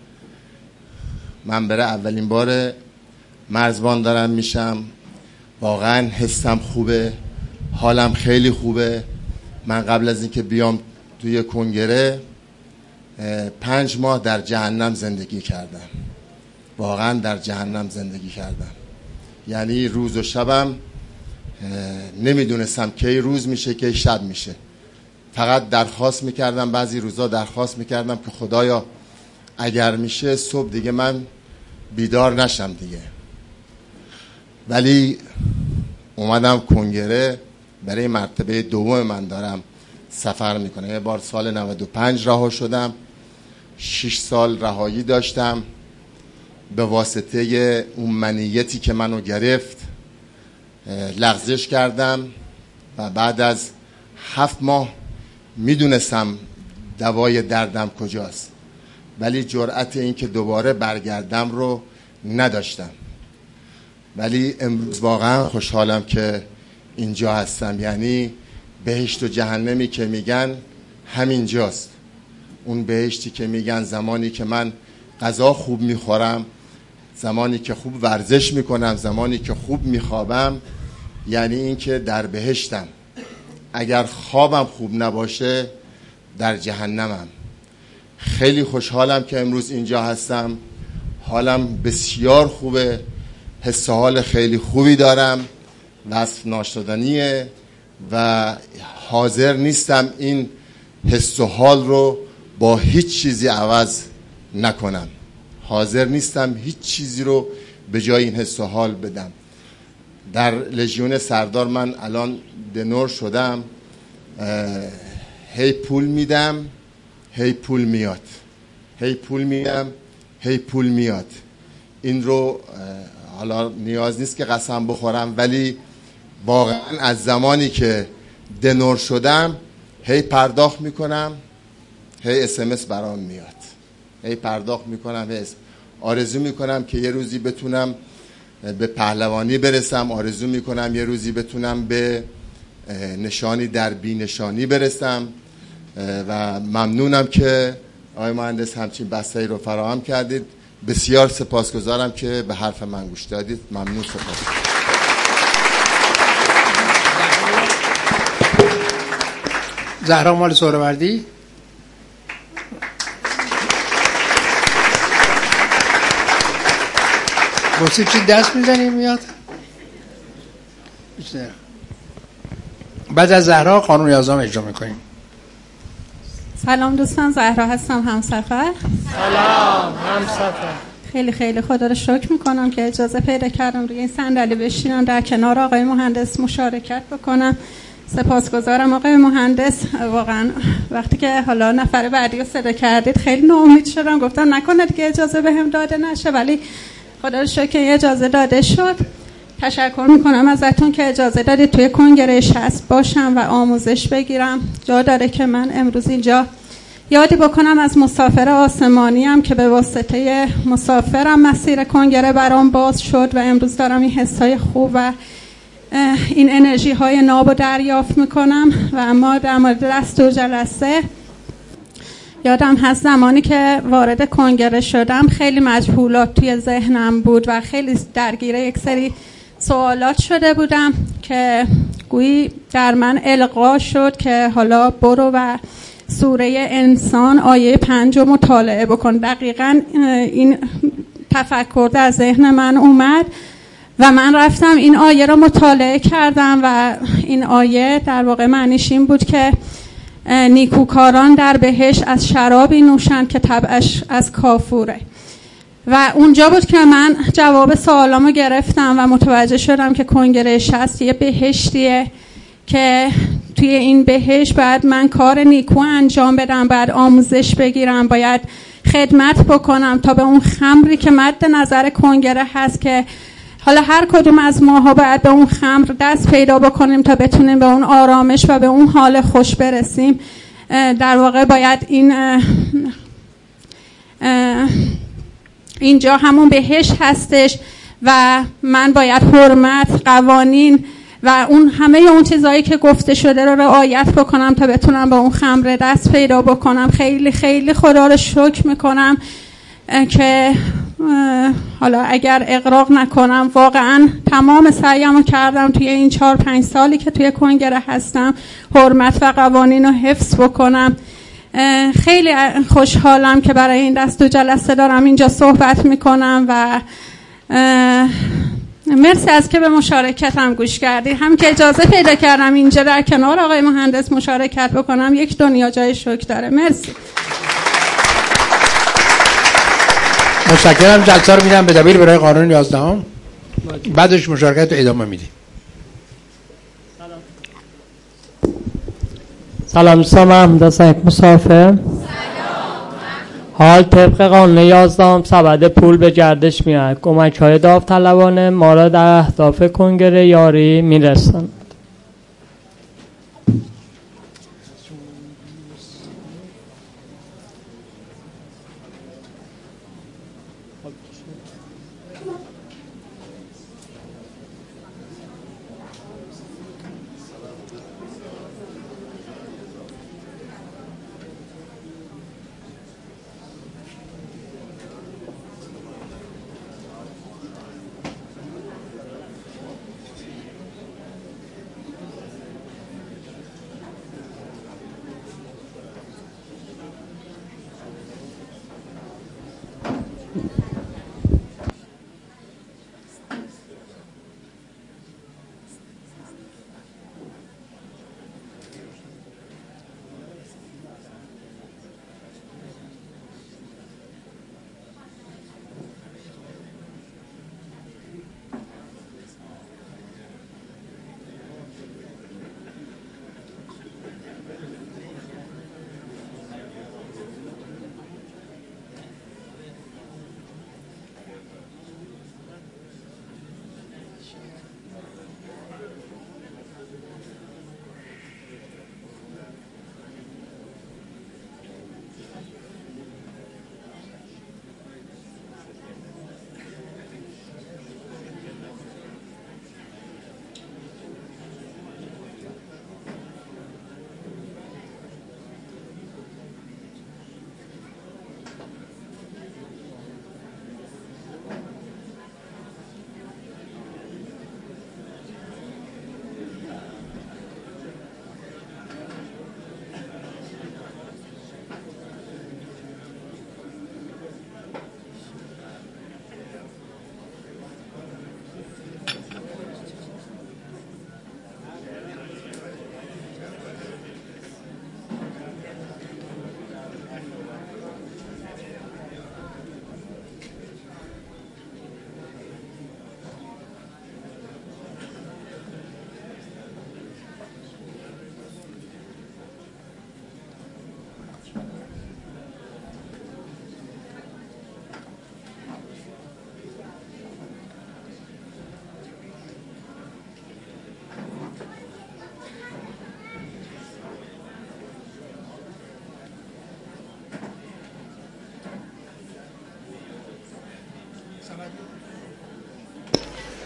من برای اولین بار مرزبان دارم میشم. واقعا حسم خوبه، حالم خیلی خوبه. من قبل از اینکه بیام توی کنگره 5 ماه در جهنم زندگی کردم. واقعا در جهنم زندگی کردم. یعنی روز و شبم نمیدونستم کی روز میشه کی شب میشه. فقط درخواست میکردم، بعضی روزا درخواست میکردم که خدایا اگر میشه صبح دیگه من بیدار نشم دیگه. ولی اومدم کنگره، برای مرتبه دوم من دارم سفر میکنم. یه بار سال 95 رها شدم، 6 سال رهایی داشتم به واسطه اون منیتی که منو گرفت. لغزش کردم و بعد از 7 ماه میدونستم دوای دردم کجاست، ولی جرأت این که دوباره برگردم رو نداشتم. ولی امروز واقعا خوشحالم که اینجا هستم. یعنی بهشت و جهنمی که میگن همینجاست. اون بهشتی که میگن زمانی که من غذا خوب میخورم، زمانی که خوب ورزش میکنم، زمانی که خوب میخوابم، یعنی این که در بهشتم. اگر خوابم خوب نباشه در جهنمم. خیلی خوشحالم که امروز اینجا هستم. حالم بسیار خوبه، حس و حال خیلی خوبی دارم، وصف ناشدنیه و حاضر نیستم این حس و حال رو با هیچ چیزی عوض نکنم. حاضر نیستم هیچ چیزی رو به جای این حس و حال بدم. در لژیون سردار من الان دنور شدم، هی پول میدم هی پول میاد، هی پول میدم هی پول میاد. این رو حالا نیاز نیست که قسم بخورم، ولی واقعا از زمانی که دنور شدم هی پرداخت میکنم، هی اسمس برام میاد، هی پرداخت میکنم، هی آرزو میکنم که یه روزی بتونم به پهلوانی برسم، آرزو میکنم یه روزی بتونم به نشانی در بی نشانی برسم و ممنونم که آقای مهندس همچین بسته‌ای رو فراهم کردید. بسیار سپاسگزارم که به حرف من گوش دادید. ممنون، سپاس. زهرا مال سهروردی. بسید چی دست میزنی میاد؟ بعد از زهرا قانون اعظام اجرا میکنیم. سلام دوستان، زهرا هستم، همسفر. سلام همسفر. خیلی خیلی خدا رو شکر میکنم که اجازه پیدا کردم روی این صندلی بشینم در کنار آقای مهندس مشارکت بکنم. سپاسگزارم آقای مهندس. واقعا وقتی که حالا نفر بعدی رو صدا کردید خیلی ناامید شدم، گفتم نکنه دیگه اجازه بهم داده نشه، ولی خدا رو شکر اجازه داده شد. تشکر میکنم ازتون که اجازه دادید توی کنگره 60 باشم و آموزش بگیرم. جا داره که من امروز اینجا یادی بکنم از مسافر آسمانی هم که به واسطه مسافرم مسیر کنگره برام باز شد و امروز دارم این حسای خوب و این انرژی های ناب رو دریافت میکنم. و اما در مورد دست و جلسه، یادم هست زمانی که وارد کنگره شدم خیلی مجهولات توی ذهنم بود و خیلی درگیر یک سری سوالات شده بودم که گویی در من القا شد که حالا برو و سوره انسان آیه 5 رو مطالعه بکن. دقیقاً این تفکر در ذهن من اومد و من رفتم این آیه رو مطالعه کردم و این آیه در واقع معنیش این بود که نیکوکاران در بهشت از شرابی نوشند که طبعش از کافوره. و اونجا بود که من جواب سوالامو گرفتم و متوجه شدم که کنگره 60 یه بهشتیه که توی این بهشت باید من کار نیکو انجام بدم، باید آموزش بگیرم، باید خدمت بکنم تا به اون خمری که مد نظر کنگره هست که حالا هر کدوم از ماها باید به اون خمر دست پیدا بکنیم تا بتونیم به اون آرامش و به اون حال خوش برسیم. در واقع باید اینجا همون بهشت هستش و من باید حرمت، قوانین و اون همه اون چیزایی که گفته شده رو رعایت بکنم تا بتونم به اون خمر دست پیدا بکنم. خیلی خیلی خدا رو شکر میکنم که حالا اگر اغراق نکنم واقعا تمام سعیمو کردم توی این 4-5 سالی که توی کنگره هستم حرمت و قوانین رو حفظ بکنم. خیلی خوشحالم که برای این دست و جلسه دارم اینجا صحبت میکنم و مرسی از که به مشارکتم گوش کردید. هم که اجازه پیدا کردم اینجا در کنار آقای مهندس مشارکت بکنم یک دنیا جای شکر داره. مرسی. متشکرم. جلسه رو میدم به دبیر برای قانون 11 بعدش مشارکت رو ادامه میدیم. سلام دوستان، محمود هستم، یک مسافر. حال طبق قانون 11 سبد پول به گردش میاد. کمک های داوطلبانه ما را در اهداف کنگره یاری میرسند.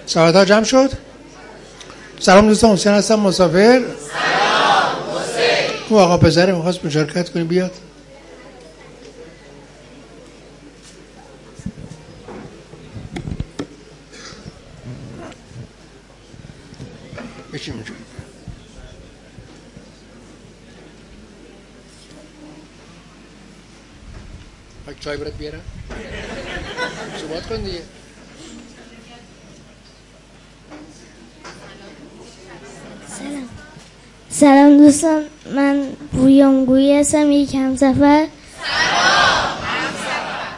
ساعت ها جمع شد. سلام دوستان، حسین هستم، مسافر. سلام حسین. اون آقا پسر میخواست مشارکت کنی بیاد. بشیم اونجا. چای برات بیارم؟ صحبت کن دیگه. سلام دوستان، من پویان گویی هستم، یک همسفر. سلام همسفر.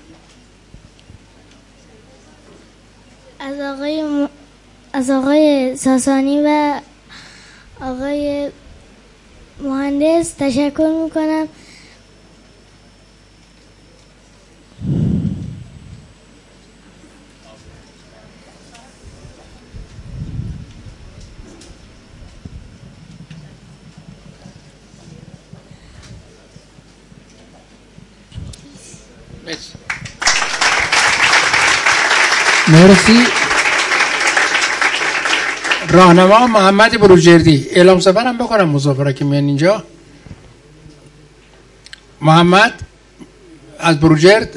از آقای ساسانی و آقای مهندس تشکر میکنم. مرسی. راهنما محمد بروجردی، اعلام سفرم بکنم مسافرها که میان اینجا. محمد از بروجرد.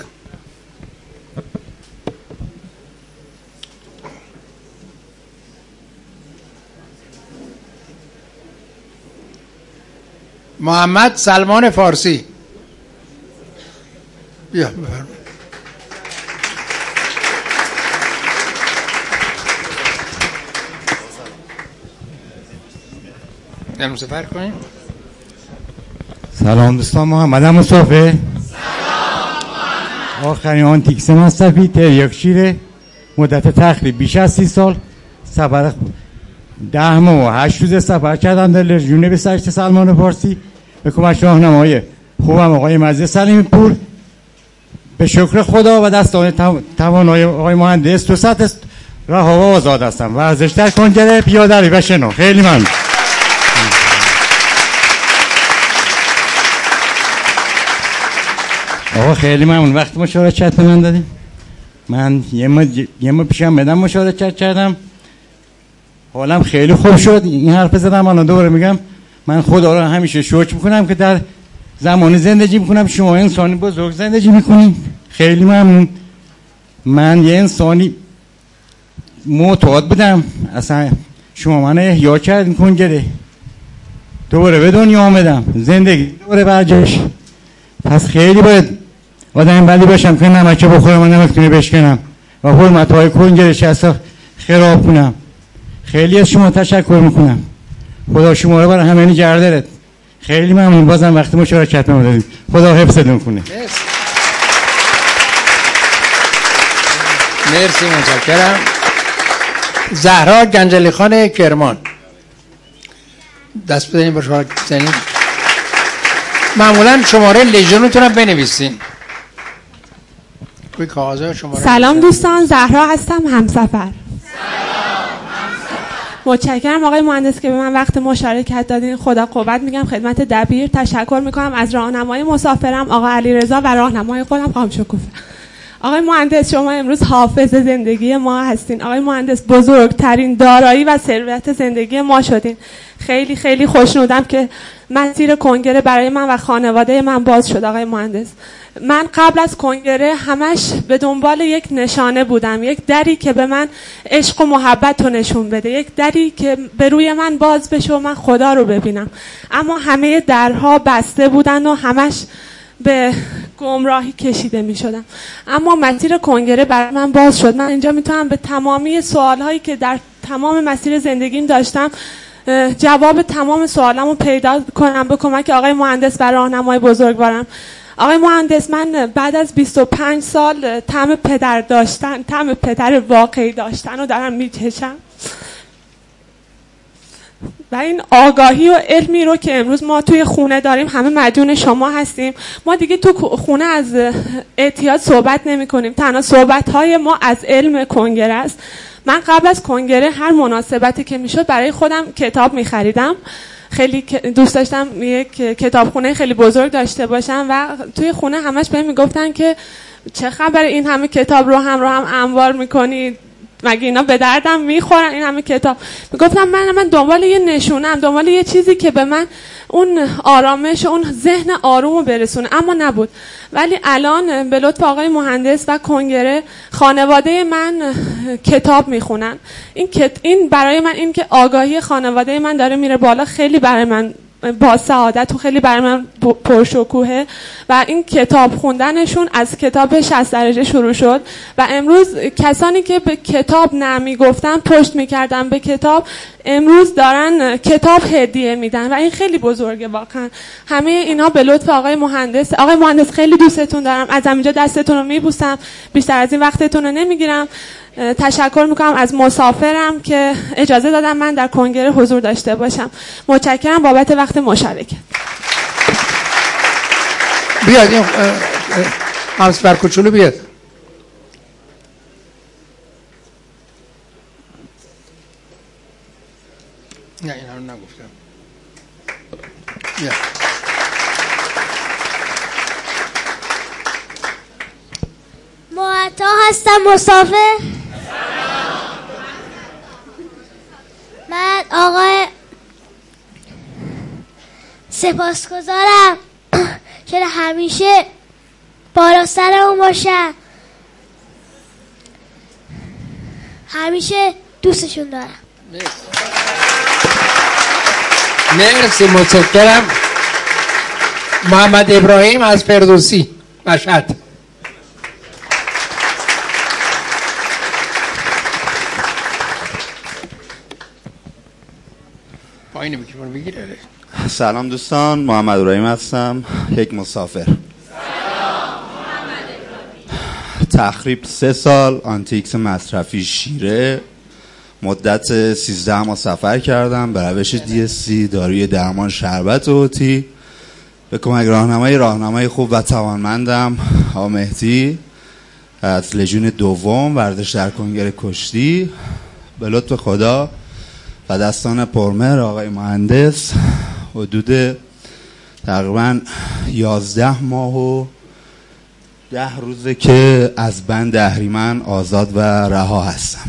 محمد سلمان فارسی، بیا بفرمایید. دلم سفر کنیم. سلام دوستان، محمدم مسافر. سلام محمد. آخرین آنتیکس مصرفی تریاک شیره، مدت تقریبا بیش از 30 سال سفر 10 ماه و 8 روز سفر کردم در لژیون به سرشت سلمان فارسی به کمک راهنمای خوبم آقای مجید سلیمی پور. به شکر خدا و دستان توانای آقای مهندس 200 رها و آزاد هستم. ورزش در کنگره، پیاده‌روی و شنا. خیلی ممنون. آقا خیلی ممنون وقت مشارکت به من دادیم. من یه ما پیشم بدم مشارکت کردم، حالم خیلی خوب شد. این حرف زدم الان دوباره میگم، من خدا را همیشه شکر میکنم که در زمان زندگی میکنم شما انسانی بزرگ زندگی میکنید. خیلی ممنون. من یه انسانی معتاد بودم، اصلا شما من احیا کردین کنگره، دوباره به دنیا آمدم، زندگی دوباره برگشت. پس خیلی باید آدم بلی باشم که نمکه بخورم و نمکتونی بشکنم و حرمت‌های کنگرش اصلا خراب کنم. خیلی از شما تشکر میکنم. خدا شما رو برای همه نگه دارد. خیلی ممنون. بازم وقت مشارکت نمودید. خدا حفظتون کنه. مرسی متشکرم. زهرا گنجلی خان کرمان، دست بدهیم با شما بزنیم. معمولا شماره لژیونتون رو بنویسین. سلام دوستان، زهرا هستم، همسفر. متشکرم آقای مهندس که به من وقت مشارکت دادین. خدا قوت میگم خدمت دبیر. تشکر میکنم از راهنمای مسافرم آقا علیرضا و راهنمای خودم خانم شکوفه. آقای مهندس شما امروز حافظ زندگی ما هستین. آقای مهندس بزرگترین دارایی و ثروت زندگی ما شدین. خیلی خیلی خوشنودم که مسیر کنگره برای من و خانواده من باز شد. آقای مهندس من قبل از کنگره همش به دنبال یک نشانه بودم، یک دری که به من عشق و محبت رو نشون بده، یک دری که به روی من باز بشه و من خدا رو ببینم. اما همه درها بسته بودن و همش به گمراهی کشیده می شدم. اما مسیر کنگره برای من باز شد. من اینجا میتونم به تمامی سوالهایی که در تمام مسیر زندگیم داشتم جواب تمام سوالامو پیدا کنم به کمک آقای مهندس و راهنمای بزرگوارم. آقای مهندس من بعد از 25 سال طعم پدر داشتن، طعم پدر واقعی داشتن رو دارم میچشم و این آگاهی و علمی رو که امروز ما توی خونه داریم همه مدیون شما هستیم. ما دیگه تو خونه از اعتیاد صحبت نمی کنیم، تنها صحبت های ما از علم کنگره است. من قبل از کنگره هر مناسبتی که میشد برای خودم کتاب می خریدم. خیلی دوست داشتم یک کتابخونه خیلی بزرگ داشته باشم و توی خونه همش بهم میگفتن که چه خبر این همه کتاب رو هم انبار میکنی، مگه اینا به دردم میخورن این همه کتاب؟ میگفتم من دنبال یه نشونم، دنبال یه چیزی که به من اون آرامش، اون ذهن آرومو برسونه، اما نبود. ولی الان به لطف آقای مهندس و کنگره خانواده من کتاب میخونن. این برای من، این که آگاهی خانواده من داره میره بالا، خیلی برای من با سعادت و خیلی برای من پرشکوهه. و این کتاب خوندنشون از کتاب 60 درجه شروع شد و امروز کسانی که به کتاب نمی گفتن، پشت میکردن به کتاب، امروز دارن کتاب هدیه میدن و این خیلی بزرگه واقعا. همه اینا به لطف آقای مهندس. آقای مهندس خیلی دوستتون دارم، از اینجا دستتون رو میبوسم، بیشتر از این وقتتون رو نمیگیرم. تشکر میکنم از مسافرم که اجازه دادم من در کنگره حضور داشته باشم. متشکرم بابت وقت مشارکت. بیاد این همسفر کوچولو بیاد. نه اینا رو نگفتم. بیا. معطا هستم، مسافر. من آقای سپاسگزارم که همیشه بالا سرمون باشن، همیشه دوستشون دارم. مرسی، متشکرم. محمد ابراهیم از فردوسی، مشهد. پایین میکروفون بگیره. سلام دوستان، محمد ابراهیم هستم، یک مسافر. تقریبا 3 سال آنتیکس مصرفی شیره، مدت 13 ماه سفر کردم به روش DSC، داروی درمان شربت اوتی، به کمک راهنمای خوب و توانمندم آقا مهدی از لژیون دوم ورزش در کنگره کشتی، به لطف خدا و دستان پرمهر آقای مهندس حدود تقریبا 11 ماه و 10 روزه که از بند اهریمن آزاد و رها هستم.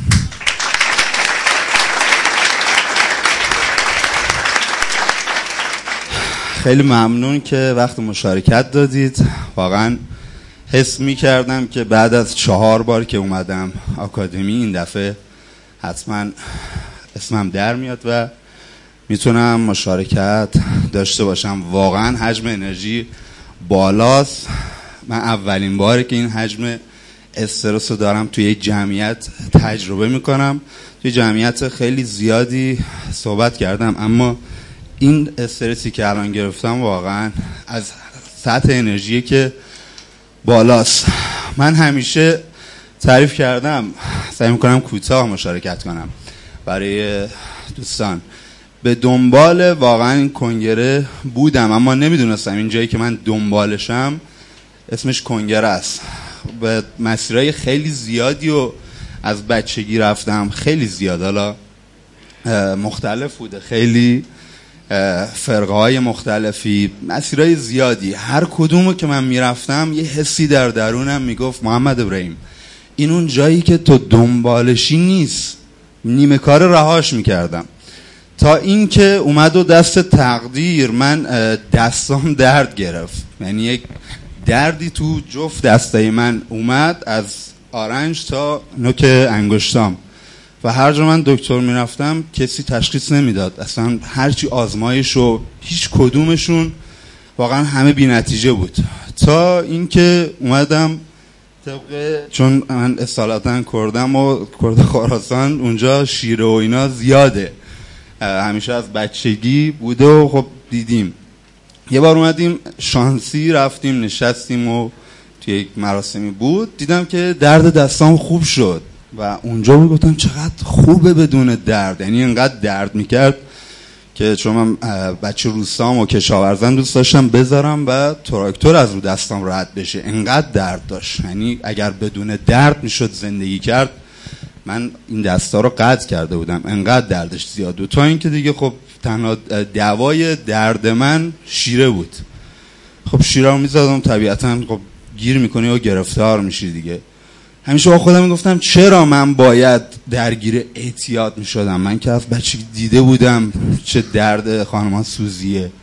خیلی ممنون که وقت مشارکت دادید. واقعا حس می کردم که بعد از 4 بار که اومدم آکادمی این دفعه حتما اسمم در میاد و میتونم مشارکت داشته باشم. واقعا حجم انرژی بالاست. من اولین باره که این حجم استرس رو دارم توی یک جمعیت تجربه میکنم. توی جمعیت خیلی زیادی صحبت کردم، اما این استرسی که الان گرفتم واقعا از سطح انرژی که بالاست. من همیشه تعریف کردم، سعی میکنم کوتاه مشارکت کنم برای دوستان. به دنبال واقعا این کنگره بودم، اما نمیدونستم این جایی که من دنبالشم اسمش کنگره است. به مسیرهای خیلی زیادی و از بچگی رفتم، خیلی زیاد، حالا مختلف بوده، خیلی فرقه های مختلفی، مسیرهای زیادی. هر کدومو که من میرفتم یه حسی در درونم میگفت محمد ابراهیم این اون جایی که تو دنبالشی نیست. نیمه کار رهاش میکردم تا این که اومد و دست تقدیر من دستام درد گرفت. یعنی یک دردی تو جفت دستای من اومد از آرنج تا نوک انگشتام و هر جا من دکتر میرفتم کسی تشخیص نمیداد. اصلا هرچی آزمایش و هیچ کدومشون واقعا همه بی نتیجه بود. تا اینکه اومدم چون من اصالتا کردم و کرد خراسان، اونجا شیره و اینا زیاده، همیشه از بچگی بوده و خب دیدیم. یه بار اومدیم شانسی رفتیم نشستیم و توی یک مراسمی بود، دیدم که درد دستام خوب شد و اونجا میگفتم چقدر خوبه بدون درد. یعنی اینقدر درد میکرد که چون من بچه روستام و کشاورزم دوست داشتم بذارم و تراکتور از رو دستام رد بشه، اینقدر درد داشت. یعنی اگر بدون درد میشد زندگی کرد من این دستا رو قطع کرده بودم، اینقدر دردش زیاد بود. تا اینکه دیگه خب تنها دوای درد من شیره بود. خب شیره رو میزدم، طبیعتا خب گیر میکنی و گرفتار میشی دیگه. همیشه با خودم میگفتم چرا من باید درگیر اعتیاد میشدم؟ من که از بچگی دیده بودم چه درد خانمان سوزیه.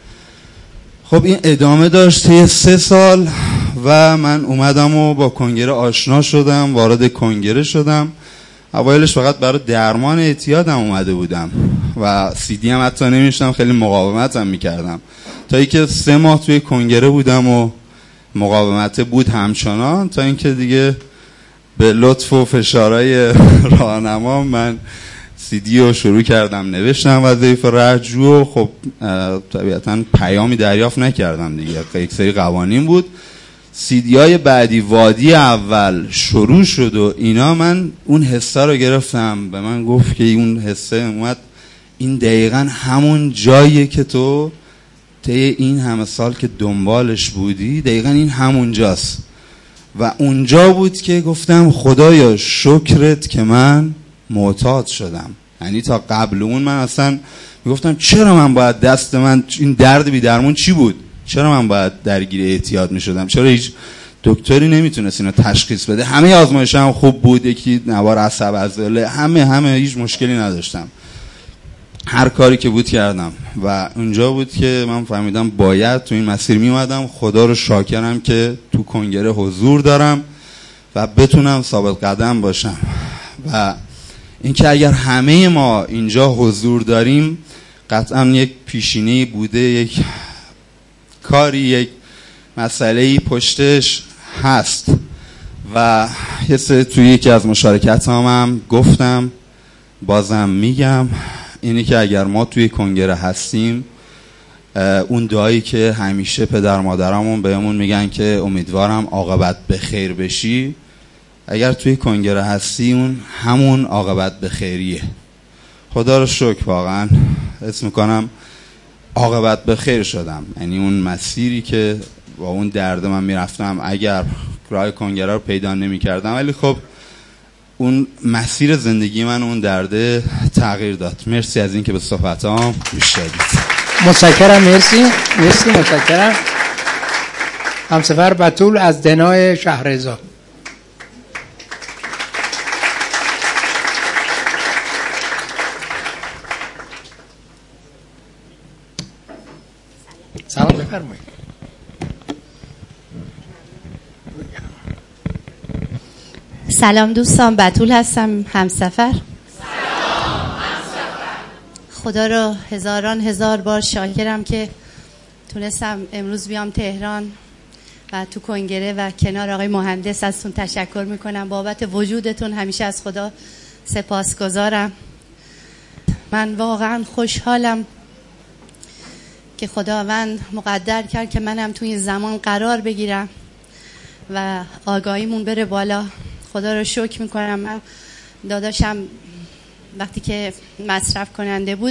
خب این ادامه داشت طی 3 سال و من اومدم و با کنگره آشنا شدم، وارد کنگره شدم. اوایلش فقط برای درمان اعتیادم اومده بودم و CD هم حتی نمیشتم، خیلی مقاومت هم میکردم، تا اینکه 3 ماه توی کنگره بودم و مقاومت بود همچنان، تا اینکه دیگه به لطف و فشارهای راهنما من CD رو شروع کردم نوشتم وظایف رجوع. خب طبیعتا پیامی دریافت نکردم دیگه، یک سری قوانین بود. CD های بعدی وادی اول شروع شد و اینا، من اون حسه رو گرفتم. به من گفت که اون حسه اومد، این دقیقا همون جاییه که تو طی این همه سال که دنبالش بودی، دقیقا این همون جاست. و اونجا بود که گفتم خدایا شکرت که من معتاد شدم. یعنی تا قبل اون من اصلا میگفتم چرا من باید دست من این درد بی درمون چی بود؟ چرا من باید درگیر اعتیاد میشدم؟ چرا هیچ دکتری نمیتونست اینو تشخیص بده؟ همه آزمایشام خوب بود، یکی نوار عصب عضله، همه هیچ مشکلی نداشتم، هر کاری که بود کردم. و اونجا بود که من فهمیدم باید تو این مسیر میومدم. خدا رو شاکرم که تو کنگره حضور دارم و بتونم ثابت قدم باشم. و اینکه اگر همه ما اینجا حضور داریم، قطعا یک پیشینه‌ای بوده، یک کاری، یک مسئله‌ای پشتش هست. و یه سری توی یکی از مشارکت‌هام هم گفتم، بازم میگم، اینی که اگر ما توی کنگره هستیم، اون دعایی که همیشه پدر مادرامون بهمون میگن که امیدوارم عاقبت به خیر بشی، اگر توی کنگره هستی اون همون عاقبت به خیریه. خدا رو شکر، واقعا حس میکنم عاقبت به خیر شدم. یعنی اون مسیری که با اون درد من میرفتم، اگر راه کنگره رو پیدا نمیکردم، ولی خب اون مسیر زندگی من اون درده تغییر داد. مرسی از این که به صحبتام گوش دادید. متشکرم. مرسی متشکرم. همسفر بتول از دنای شهرزا. سلام، بفرمایید. سلام دوستان، بتول هستم، همسفر. خدا رو هزار بار شاکرم که تونستم امروز بیام تهران و تو کنگره و کنار آقای مهندس ازتون تشکر میکنم بابت وجودتون. همیشه از خدا سپاسگزارم. من واقعا خوشحالم که خداوند مقدر کرد که منم تو این زمان قرار بگیرم و آگاهیمون بره بالا. خدا رو شکر میکنم. من داداشم وقتی که مصرف کننده بود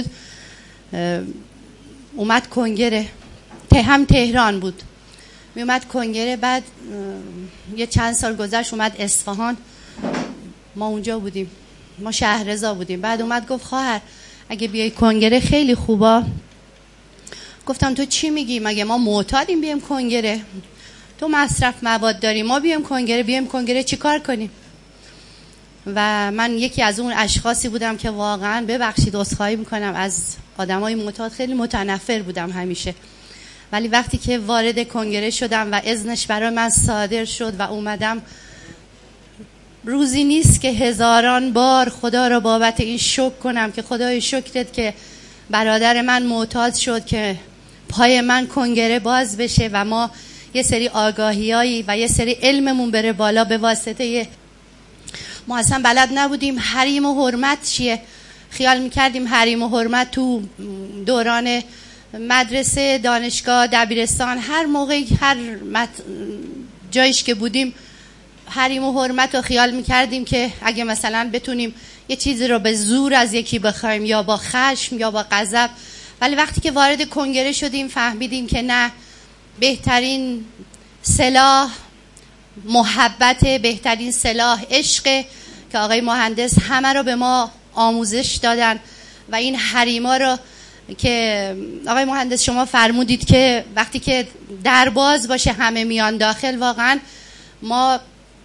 اومد کنگره، هم تهران بود، می اومد کنگره، بعد یه چند سال گذشت اومد اصفهان، ما اونجا بودیم، ما شهرزا بودیم. بعد اومد گفت خواهر اگه بیای کنگره خیلی خوبا. گفتم تو چی میگی؟ مگه ما معتادیم بیایم کنگره؟ تو مصرف مواد داری، ما بیایم کنگره چی کار کنیم؟ و من یکی از اون اشخاصی بودم که واقعا ببخشید عذرخواهی میکنم از آدمای معتاد، خیلی متنفر بودم همیشه. ولی وقتی که وارد کنگره شدم و اذنش برای من صادر شد و اومدم، روزی نیست که هزاران بار خدا را بابت این شکر کنم که خدای شکرت که برادر من معتاد شد، که پای من کنگره باز بشه و ما یه سری آگاهیایی و یه سری علممون بره بالا. به واسطه ما اصلا بلد نبودیم حریم و حرمت چیه. خیال میکردیم حریم و حرمت تو دوران مدرسه، دانشگاه، دبیرستان، هر موقع هر جایش که بودیم حریم و حرمت رو خیال میکردیم که اگه مثلا بتونیم یه چیزی رو به زور از یکی بخوایم یا با خشم یا با غضب. ولی وقتی که وارد کنگره شدیم فهمیدیم که نه، بهترین سلاح محبت، بهترین سلاح عشق، که آقای مهندس همه رو به ما آموزش دادن. و این حریما رو که آقای مهندس شما فرمودید که وقتی که در باز باشه همه میان داخل، واقعا ما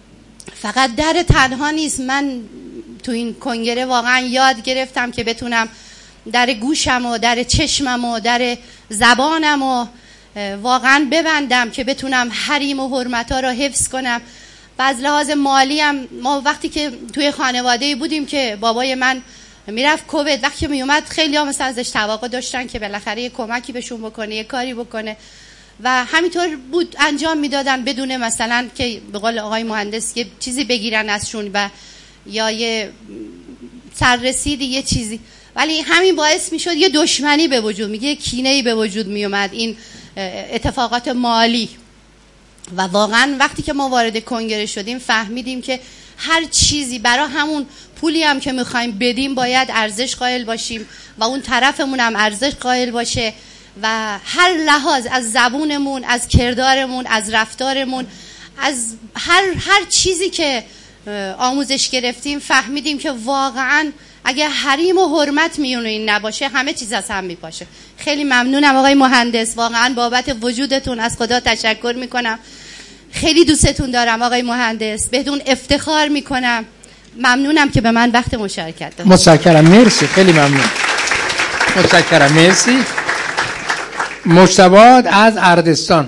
فقط در تنها نیست، من تو این کنگره واقعا یاد گرفتم که بتونم در گوشم و در چشمم و در زبانم و واقعا ببندم که بتونم حریم و حرمتا را حفظ کنم. و از لحاظ مالی هم ما وقتی که توی خانواده بودیم که بابای من میرفت کویت، وقتی میومد خیلی ها مثلا ازش توقع داشتن که بالاخره یه کمکی بهشون بکنه، یه کاری بکنه و همینطور بود انجام میدادن بدون مثلا که به قول آقای مهندس یه چیزی بگیرن ازشون و یا یه سررسیدی یه چیزی، ولی همین باعث میشد یه دشمنی به وجود میگه، یه کینه‌ای به وجود میومد این اتفاقات مالی. و واقعا وقتی که ما وارد کنگره شدیم فهمیدیم که هر چیزی برای همون پولی هم که میخوایم بدیم باید ارزش قائل باشیم و اون طرفمون هم ارزش قائل باشه و هر لحاظ از زبونمون، از کردارمون، از رفتارمون، از هر چیزی که آموزش گرفتیم فهمیدیم که واقعا اگه حریم و حرمت میون این نباشه همه چیز از هم میپاشه. خیلی ممنونم آقای مهندس، واقعا بابت وجودتون از خدا تشکر میکنم. خیلی دوستتون دارم آقای مهندس، بهتون افتخار میکنم. ممنونم که به من وقت مشارکت دادید. متشکرم، مرسی، خیلی ممنون. متشکرم، مرسی. مجتبی از اردستان.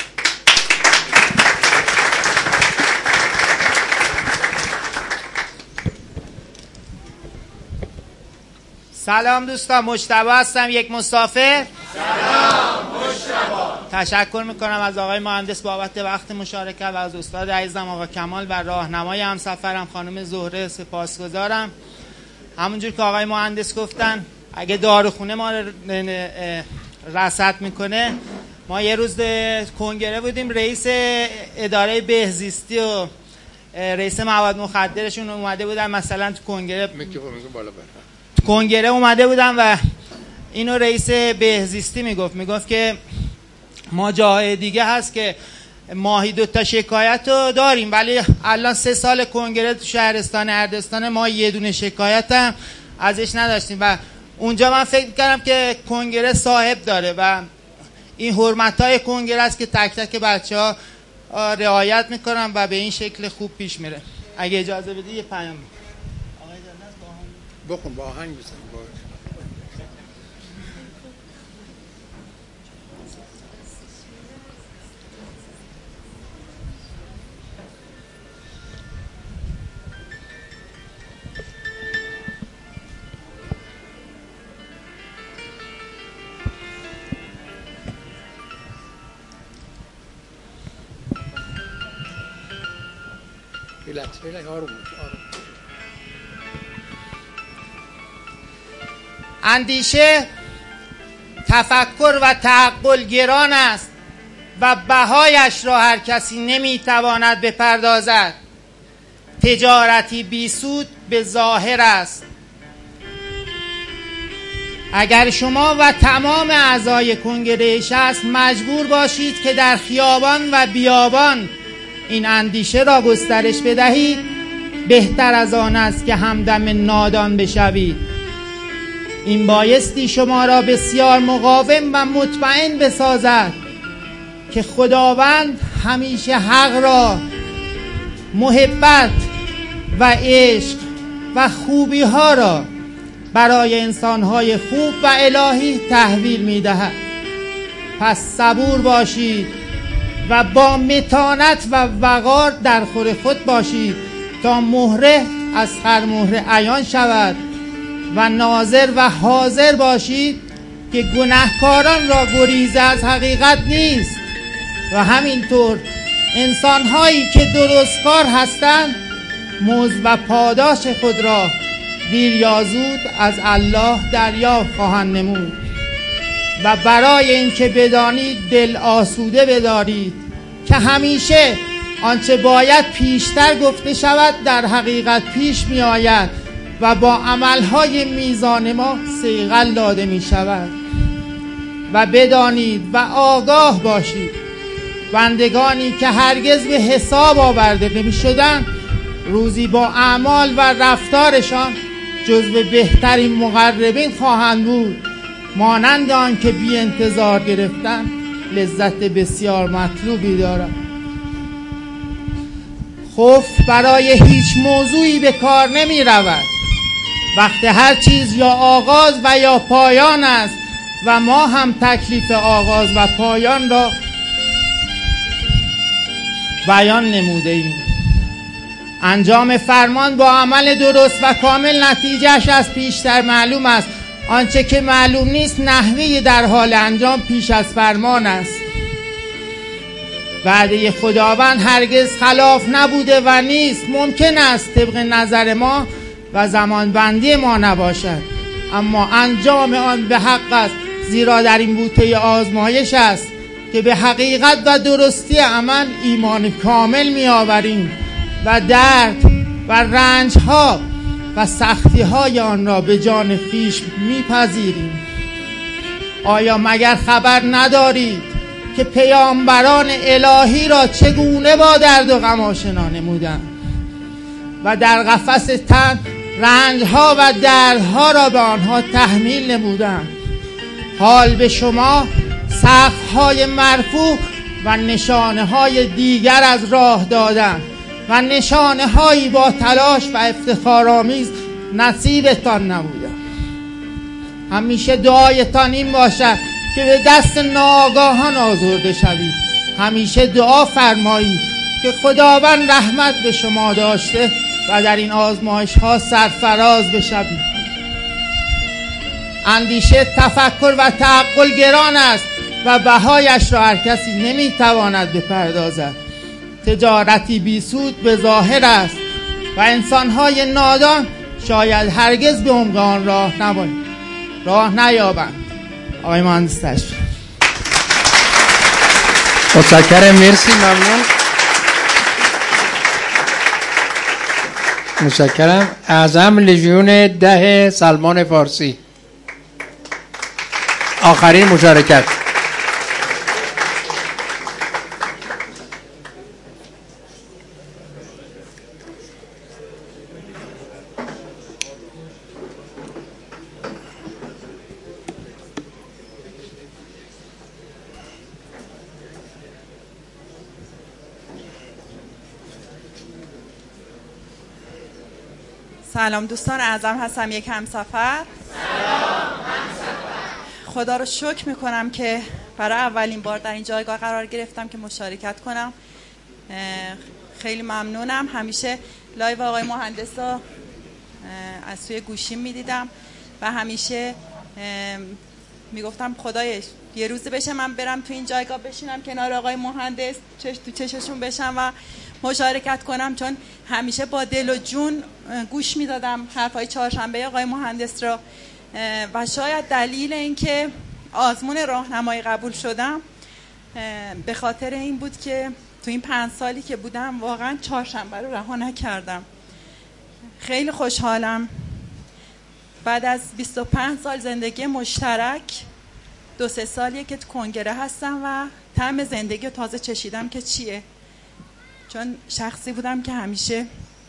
سلام دوستان، مجتبی هستم، یک مسافر. سلام مجتبی. تشکر میکنم از آقای مهندس بابت وقت مشارکت و از استاد عزیزم آقا کمال و راهنمای همسفرم خانم زهره سپاسگزارم. همونجور که آقای مهندس گفتن اگه داروخونه ما رصد میکنه، ما یه روز کنگره بودیم، رئیس اداره بهزیستی و رئیس مواد مخدرشون اومده بودن مثلا تو کنگره کنگره اومده بودن و اینو رئیس بهزیستی میگفت که ما جاهای دیگه هست که ماهی 2 شکایت رو داریم ولی الان 3 سال کنگره تو شهرستان اردستان ما یه دونه شکایت هم ازش نداشتیم و اونجا من فکر کردم که کنگره صاحب داره و این حرمت‌های کنگره است که تک تک بچه‌ها رعایت میکنن و به این شکل خوب پیش میره. اگه اجازه بدی یه پیام بخون با آهنگ بزن. اندیشه، تفکر و تعقل گران است و بهایش را هر کسی نمیتواند بپردازد. تجارتی بیسود به ظاهر است. اگر شما و تمام اعضای کنگره شصت مجبور باشید که در خیابان و بیابان این اندیشه را گسترش بدهید، بهتر از آن است که همدم نادان بشوید. این بایستی شما را بسیار مقاوم و مطمئن بسازد که خداوند همیشه حق را، محبت و عشق و خوبی ها را برای انسانهای خوب و الهی تحویل می دهد. پس صبور باشید و با متانت و وقار در خور خود باشید تا مهره از خرمهره عیان شود و ناظر و حاضر باشید که گناهکاران را گریزه از حقیقت نیست و همینطور انسانهایی که درستکار هستند مزد و پاداش خود را دیر یا زود از الله دریافت خواهند نمود. و برای اینکه بدانید دل آسوده بدارید که همیشه آنچه باید پیشتر گفته شود در حقیقت پیش می آید و با عملهای میزان ما صیقل داده می شود. و بدانید و آگاه باشید بندگانی که هرگز به حساب آورده نمی شدن روزی با اعمال و رفتارشان جزو بهترین مقربین خواهند بود، مانند آن که بی انتظار گرفتن لذت بسیار مطلوبی دارد. قفل برای هیچ موضوعی به کار نمی رود. وقت هر چیز یا آغاز و یا پایان است و ما هم تکلیف آغاز و پایان را بیان نموده ایم. انجام فرمان با عمل درست و کامل نتیجهش از پیشتر معلوم است. آنچه که معلوم نیست نحوه در حال انجام پیش از فرمان است. وعده خداوند هرگز خلاف نبوده و نیست. ممکن است طبق نظر ما و زمانبندی ما نباشد، اما انجام آن به حق است، زیرا در این بوته آزمایش است که به حقیقت و درستی عمل ایمان کامل می آوریم و درد و رنج ها و سختی های آن را به جان خویش می پذیریم. آیا مگر خبر ندارید که پیامبران الهی را چگونه با درد و غم آشنا نمودند و در قفس تن رنجها و دردها را به آنها تحمیل نمودند؟ حال به شما سقف‌های مرفوع و نشانه‌های دیگر از راه دادند و نشانه‌هایی با تلاش و افتخارآمیز نصیبتان نمودند. همیشه دعایتان این باشد که به دست ناآگاهان آزرده شوید. همیشه دعا فرمایید که خداوند رحمت به شما داشته و در این آزمایش ها سرفراز بشوید. اندیشه، تفکر و تعقل گران است و بهایش را هر کسی نمیتواند بپردازد. تجارتی بی سود به ظاهر است و انسانهای نادان شاید هرگز به عمق آن راه نیابند. آقای مهندس تشریف. متشکرم، مرسی، ممنون. متشکرم. اعظم لژیون 10 سلمان فارسی، آخرین مشارکت. سلام دوستان، اعظم هستم، یک همسفر. خدا رو شکر میکنم که برای اولین بار در این جایگاه قرار گرفتم که مشارکت کنم. خیلی ممنونم. همیشه لایو آقای مهندس رو از توی گوشیم میدیدم و همیشه میگفتم خدایش یه روزی بشه من برم تو این جایگاه بشینم کنار آقای مهندس، تو چششون بشم و مشارکت کنم، چون همیشه با دل و جون گوش میدادم حرفای چهارشنبه آقای مهندس رو و شاید دلیل اینکه آزمون راهنمایی قبول شدم به خاطر این بود که تو این 5 سالی که بودم واقعا چهارشنبه رو رها نکردم. خیلی خوشحالم بعد از 25 سال زندگی مشترک 2-3 سالیه که تو کنگره هستم و طعم زندگی تازه چشیدم که چیه، چون شخصی بودم که همیشه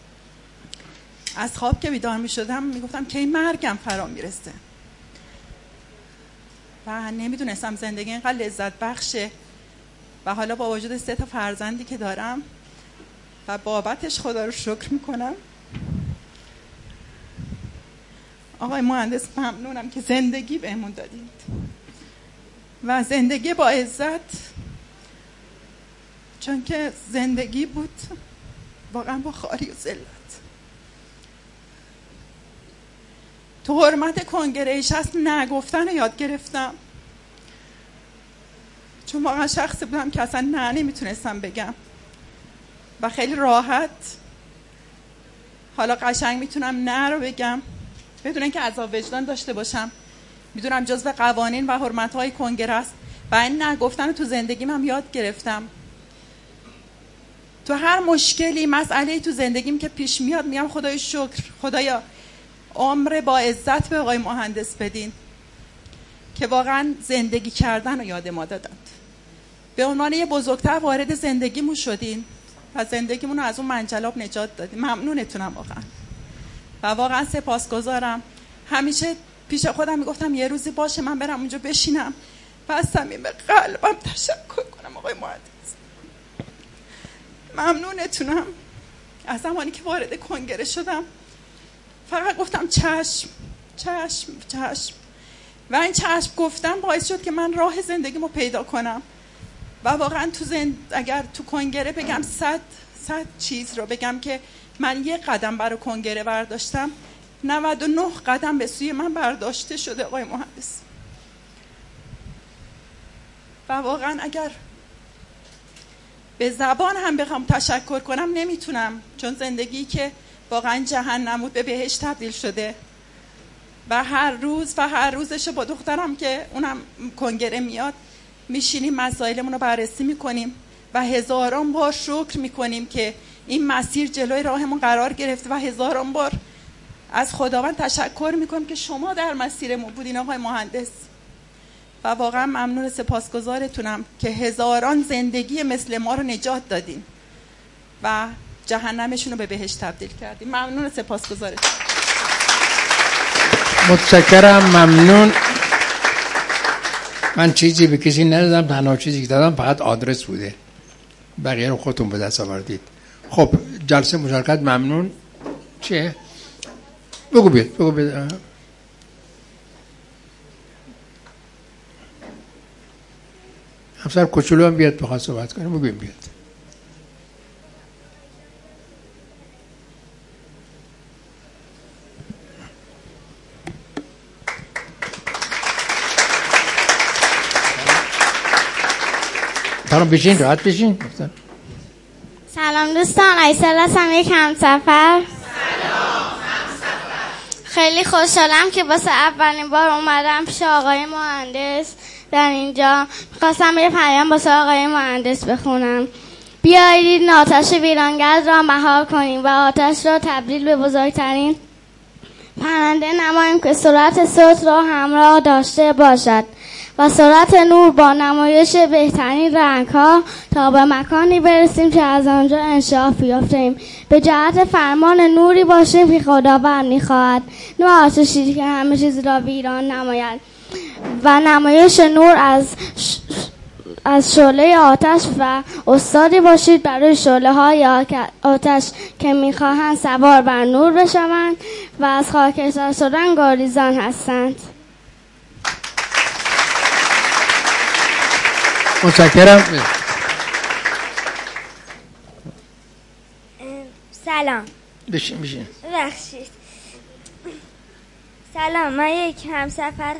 از خواب که بیدار می شدم می گفتم که این مرگم فرا می رسه و نمیدونستم زندگی اینقدر لذت بخشه و حالا با وجود 3 فرزندی که دارم و بابتش خدا رو شکر می کنم. آقای مهندس ممنونم که زندگی بهمون دادید و زندگی با عزت، چون که زندگی بود واقعا با خاری و ذلت. تو حرمت کنگرهش هست نگفتن رو یاد گرفتم، چون واقعا شخصی بودم که اصلا نه نمیتونستم بگم و خیلی راحت حالا قشنگ میتونم نه رو بگم بدون اینکه عذاب وجدان داشته باشم. میدونم جزو قوانین و حرمت‌های کنگره است و این نگفتن تو زندگیم هم یاد گرفتم. تو هر مشکلی، مسئله‌ای تو زندگیم که پیش میاد میگم خدای شکر، خدایا عمر با عزت به آقای مهندس بدین که واقعا زندگی کردن رو یاد ما دادند. به عنوان یه بزرگتر وارد زندگیمون شدین و زندگیمون رو از اون منجلاب نجات دادین. ممنونتونم واقعا و واقعا سپاسگزارم. همیشه پیش خودم میگفتم یه روزی باشه من برم اونجا بشینم و از صمیم قلبم تشکر کنم آقای مهندس. ممنونتونم از زمانی که وارد کنگره شدم فقط گفتم چشم چشم چشم و این چشم گفتم باعث شد که من راه زندگیمو پیدا کنم و واقعا اگر تو کنگره بگم 100 چیز رو بگم که من یک قدم برای کنگره برداشتم، 99 قدم به سوی من برداشته شده آقای مهندس. و واقعا اگر به زبان هم بخوام تشکر کنم نمیتونم، چون زندگی که واقعا جهنم بود به بهشت تبدیل شده و هر روزش با دخترم که اونم کنگره میاد میشینیم مسائلمون رو بررسی میکنیم و هزاران بار شکر میکنیم که این مسیر جلوی راهمون قرار گرفته و هزاران بار از خداوند تشکر میکنم که شما در مسیرمون بودین آقای مهندس و واقعا ممنون سپاسگزارتونم که هزاران زندگی مثل ما رو نجات دادین و جهنمشون رو به بهشت تبدیل کردین. ممنون سپاسگزارتون. متشکرم، ممنون. من چیزی به کسی ندادم، تنها چیزی که دادم فقط آدرس بوده، بقیه رو خودتون به دست آوردید. خب جلسه مشارکت ممنون. چیه؟ بگو بیاد. همسر کوچولو هم بیاد بخواد صحبت کنه. بگویم بیاد. بشین، راحت بشین. سلام دوستان، ایسل هستم، یک همسفر. خیلی خوشحالم که واسه اولین بار اومدم پیش آقای مهندس در اینجا. می‌خواستم یه پیام واسه آقای مهندس بخونم. بیایید آتش ویرانگر را مهار کنیم و آتش را تبدیل به بزرگترین پرنده نماییم که سرعت صوت را همراه داشته باشد و سرعت نور با نمایش بهترین رنگ‌ها تا به مکانی برسیم که از آنجا انشعاف یافتیم. به جهت فرمان نوری باشیم که خداوند می‌خواهد، نه آتشی که همه چیز را ویران نماید. و نمایش نور از شعله آتش و استادی باشید برای شعله‌های آتش که می‌خواهند سوار بر نور بشوند و از خاکستر شدن گریزان هستند. متشکرم. سلام. بشین. ببخشید. سلام، من یک همسفر.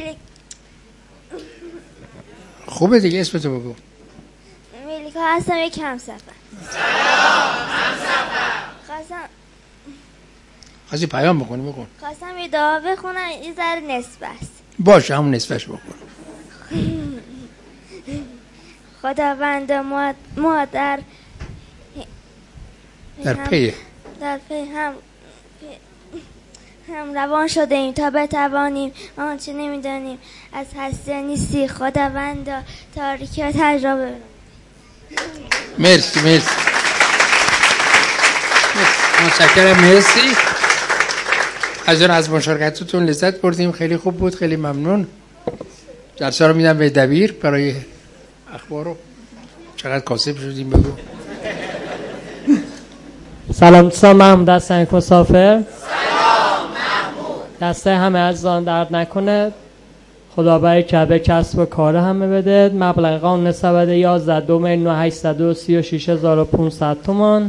خوبه دیگه، اسمتو بگو. ملیکا هستم، یک همسفر. سلام همسفر. خواستی پیام بخونی بکن. خواستم یه دعا بخونم، یه ذره نصف است. باشه، همون نصفش بکن. خداوند ما در پی هم روان شده ایم تا بتوانیم آنچه نمیدانیم از هستی نیستی. خداوند تاریکی و تجربه. مرسی. متشکرم، مرسی. از مشارکتتون لذت بردیم، خیلی خوب بود، خیلی ممنون. جلسه رو میدم به دبیر برای اخبارو. چقدر کاسب شدیم بگو. سلام دوستان، محمود هستم، یک مسافر. سلام محمود. دسته همه عزیزان درد نکنه، خدا برای کعبه کسب و کار همه بده. مبلغ قانون سبد 11,836,500 تومان.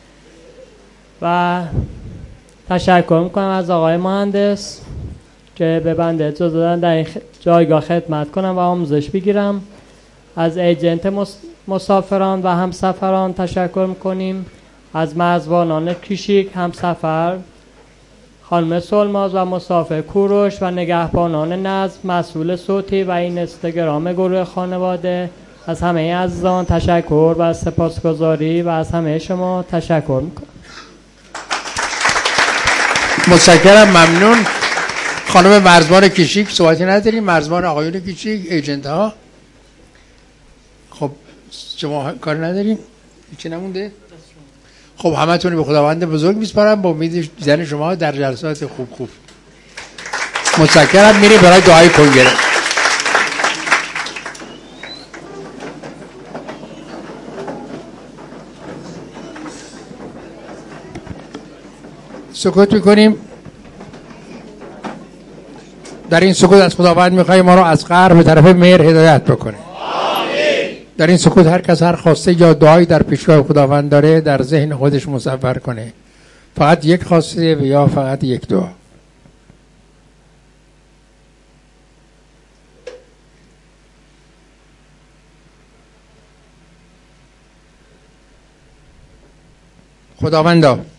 و تشکر میکنم از آقای مهندس که به بنده اجازه دادن در این جایگاه خدمت کنم و آموزش بگیرم. از ایجنت مسافران و همسفران تشکر میکنیم. از مرزبانان کشیک همسفر خانم سلماز و مسافر کوروش و نگهبانان نظم مسئول صوتی و این اینستاگرام گروه خانواده. از همه عزیزان تشکر و سپاسگزاری و از همه شما تشکر میکنم. متشکرم، ممنون. خانم مرزبان کشیک صحبتی نداریم؟ مرزبان آقایون کشیک، ایجنت ها. خب شما کار نداریم؟ چی نمونده؟ خب همه تونی به خداوند بزرگ میسپارم با امید دیدن شما در جلسات خوب. متشکرم. میریم برای دعای کنگره. سکوت میکنیم. در این سکوت از خداوند میخوایم ما رو از غرب به طرف مهر هدایت بکنه. در این سکوت هر کس هر خواسته یا دعایی در پیشگاه خداوند داره در ذهن خودش مصور کنه. فقط یک خواسته و یا فقط یک دعا. خداوندا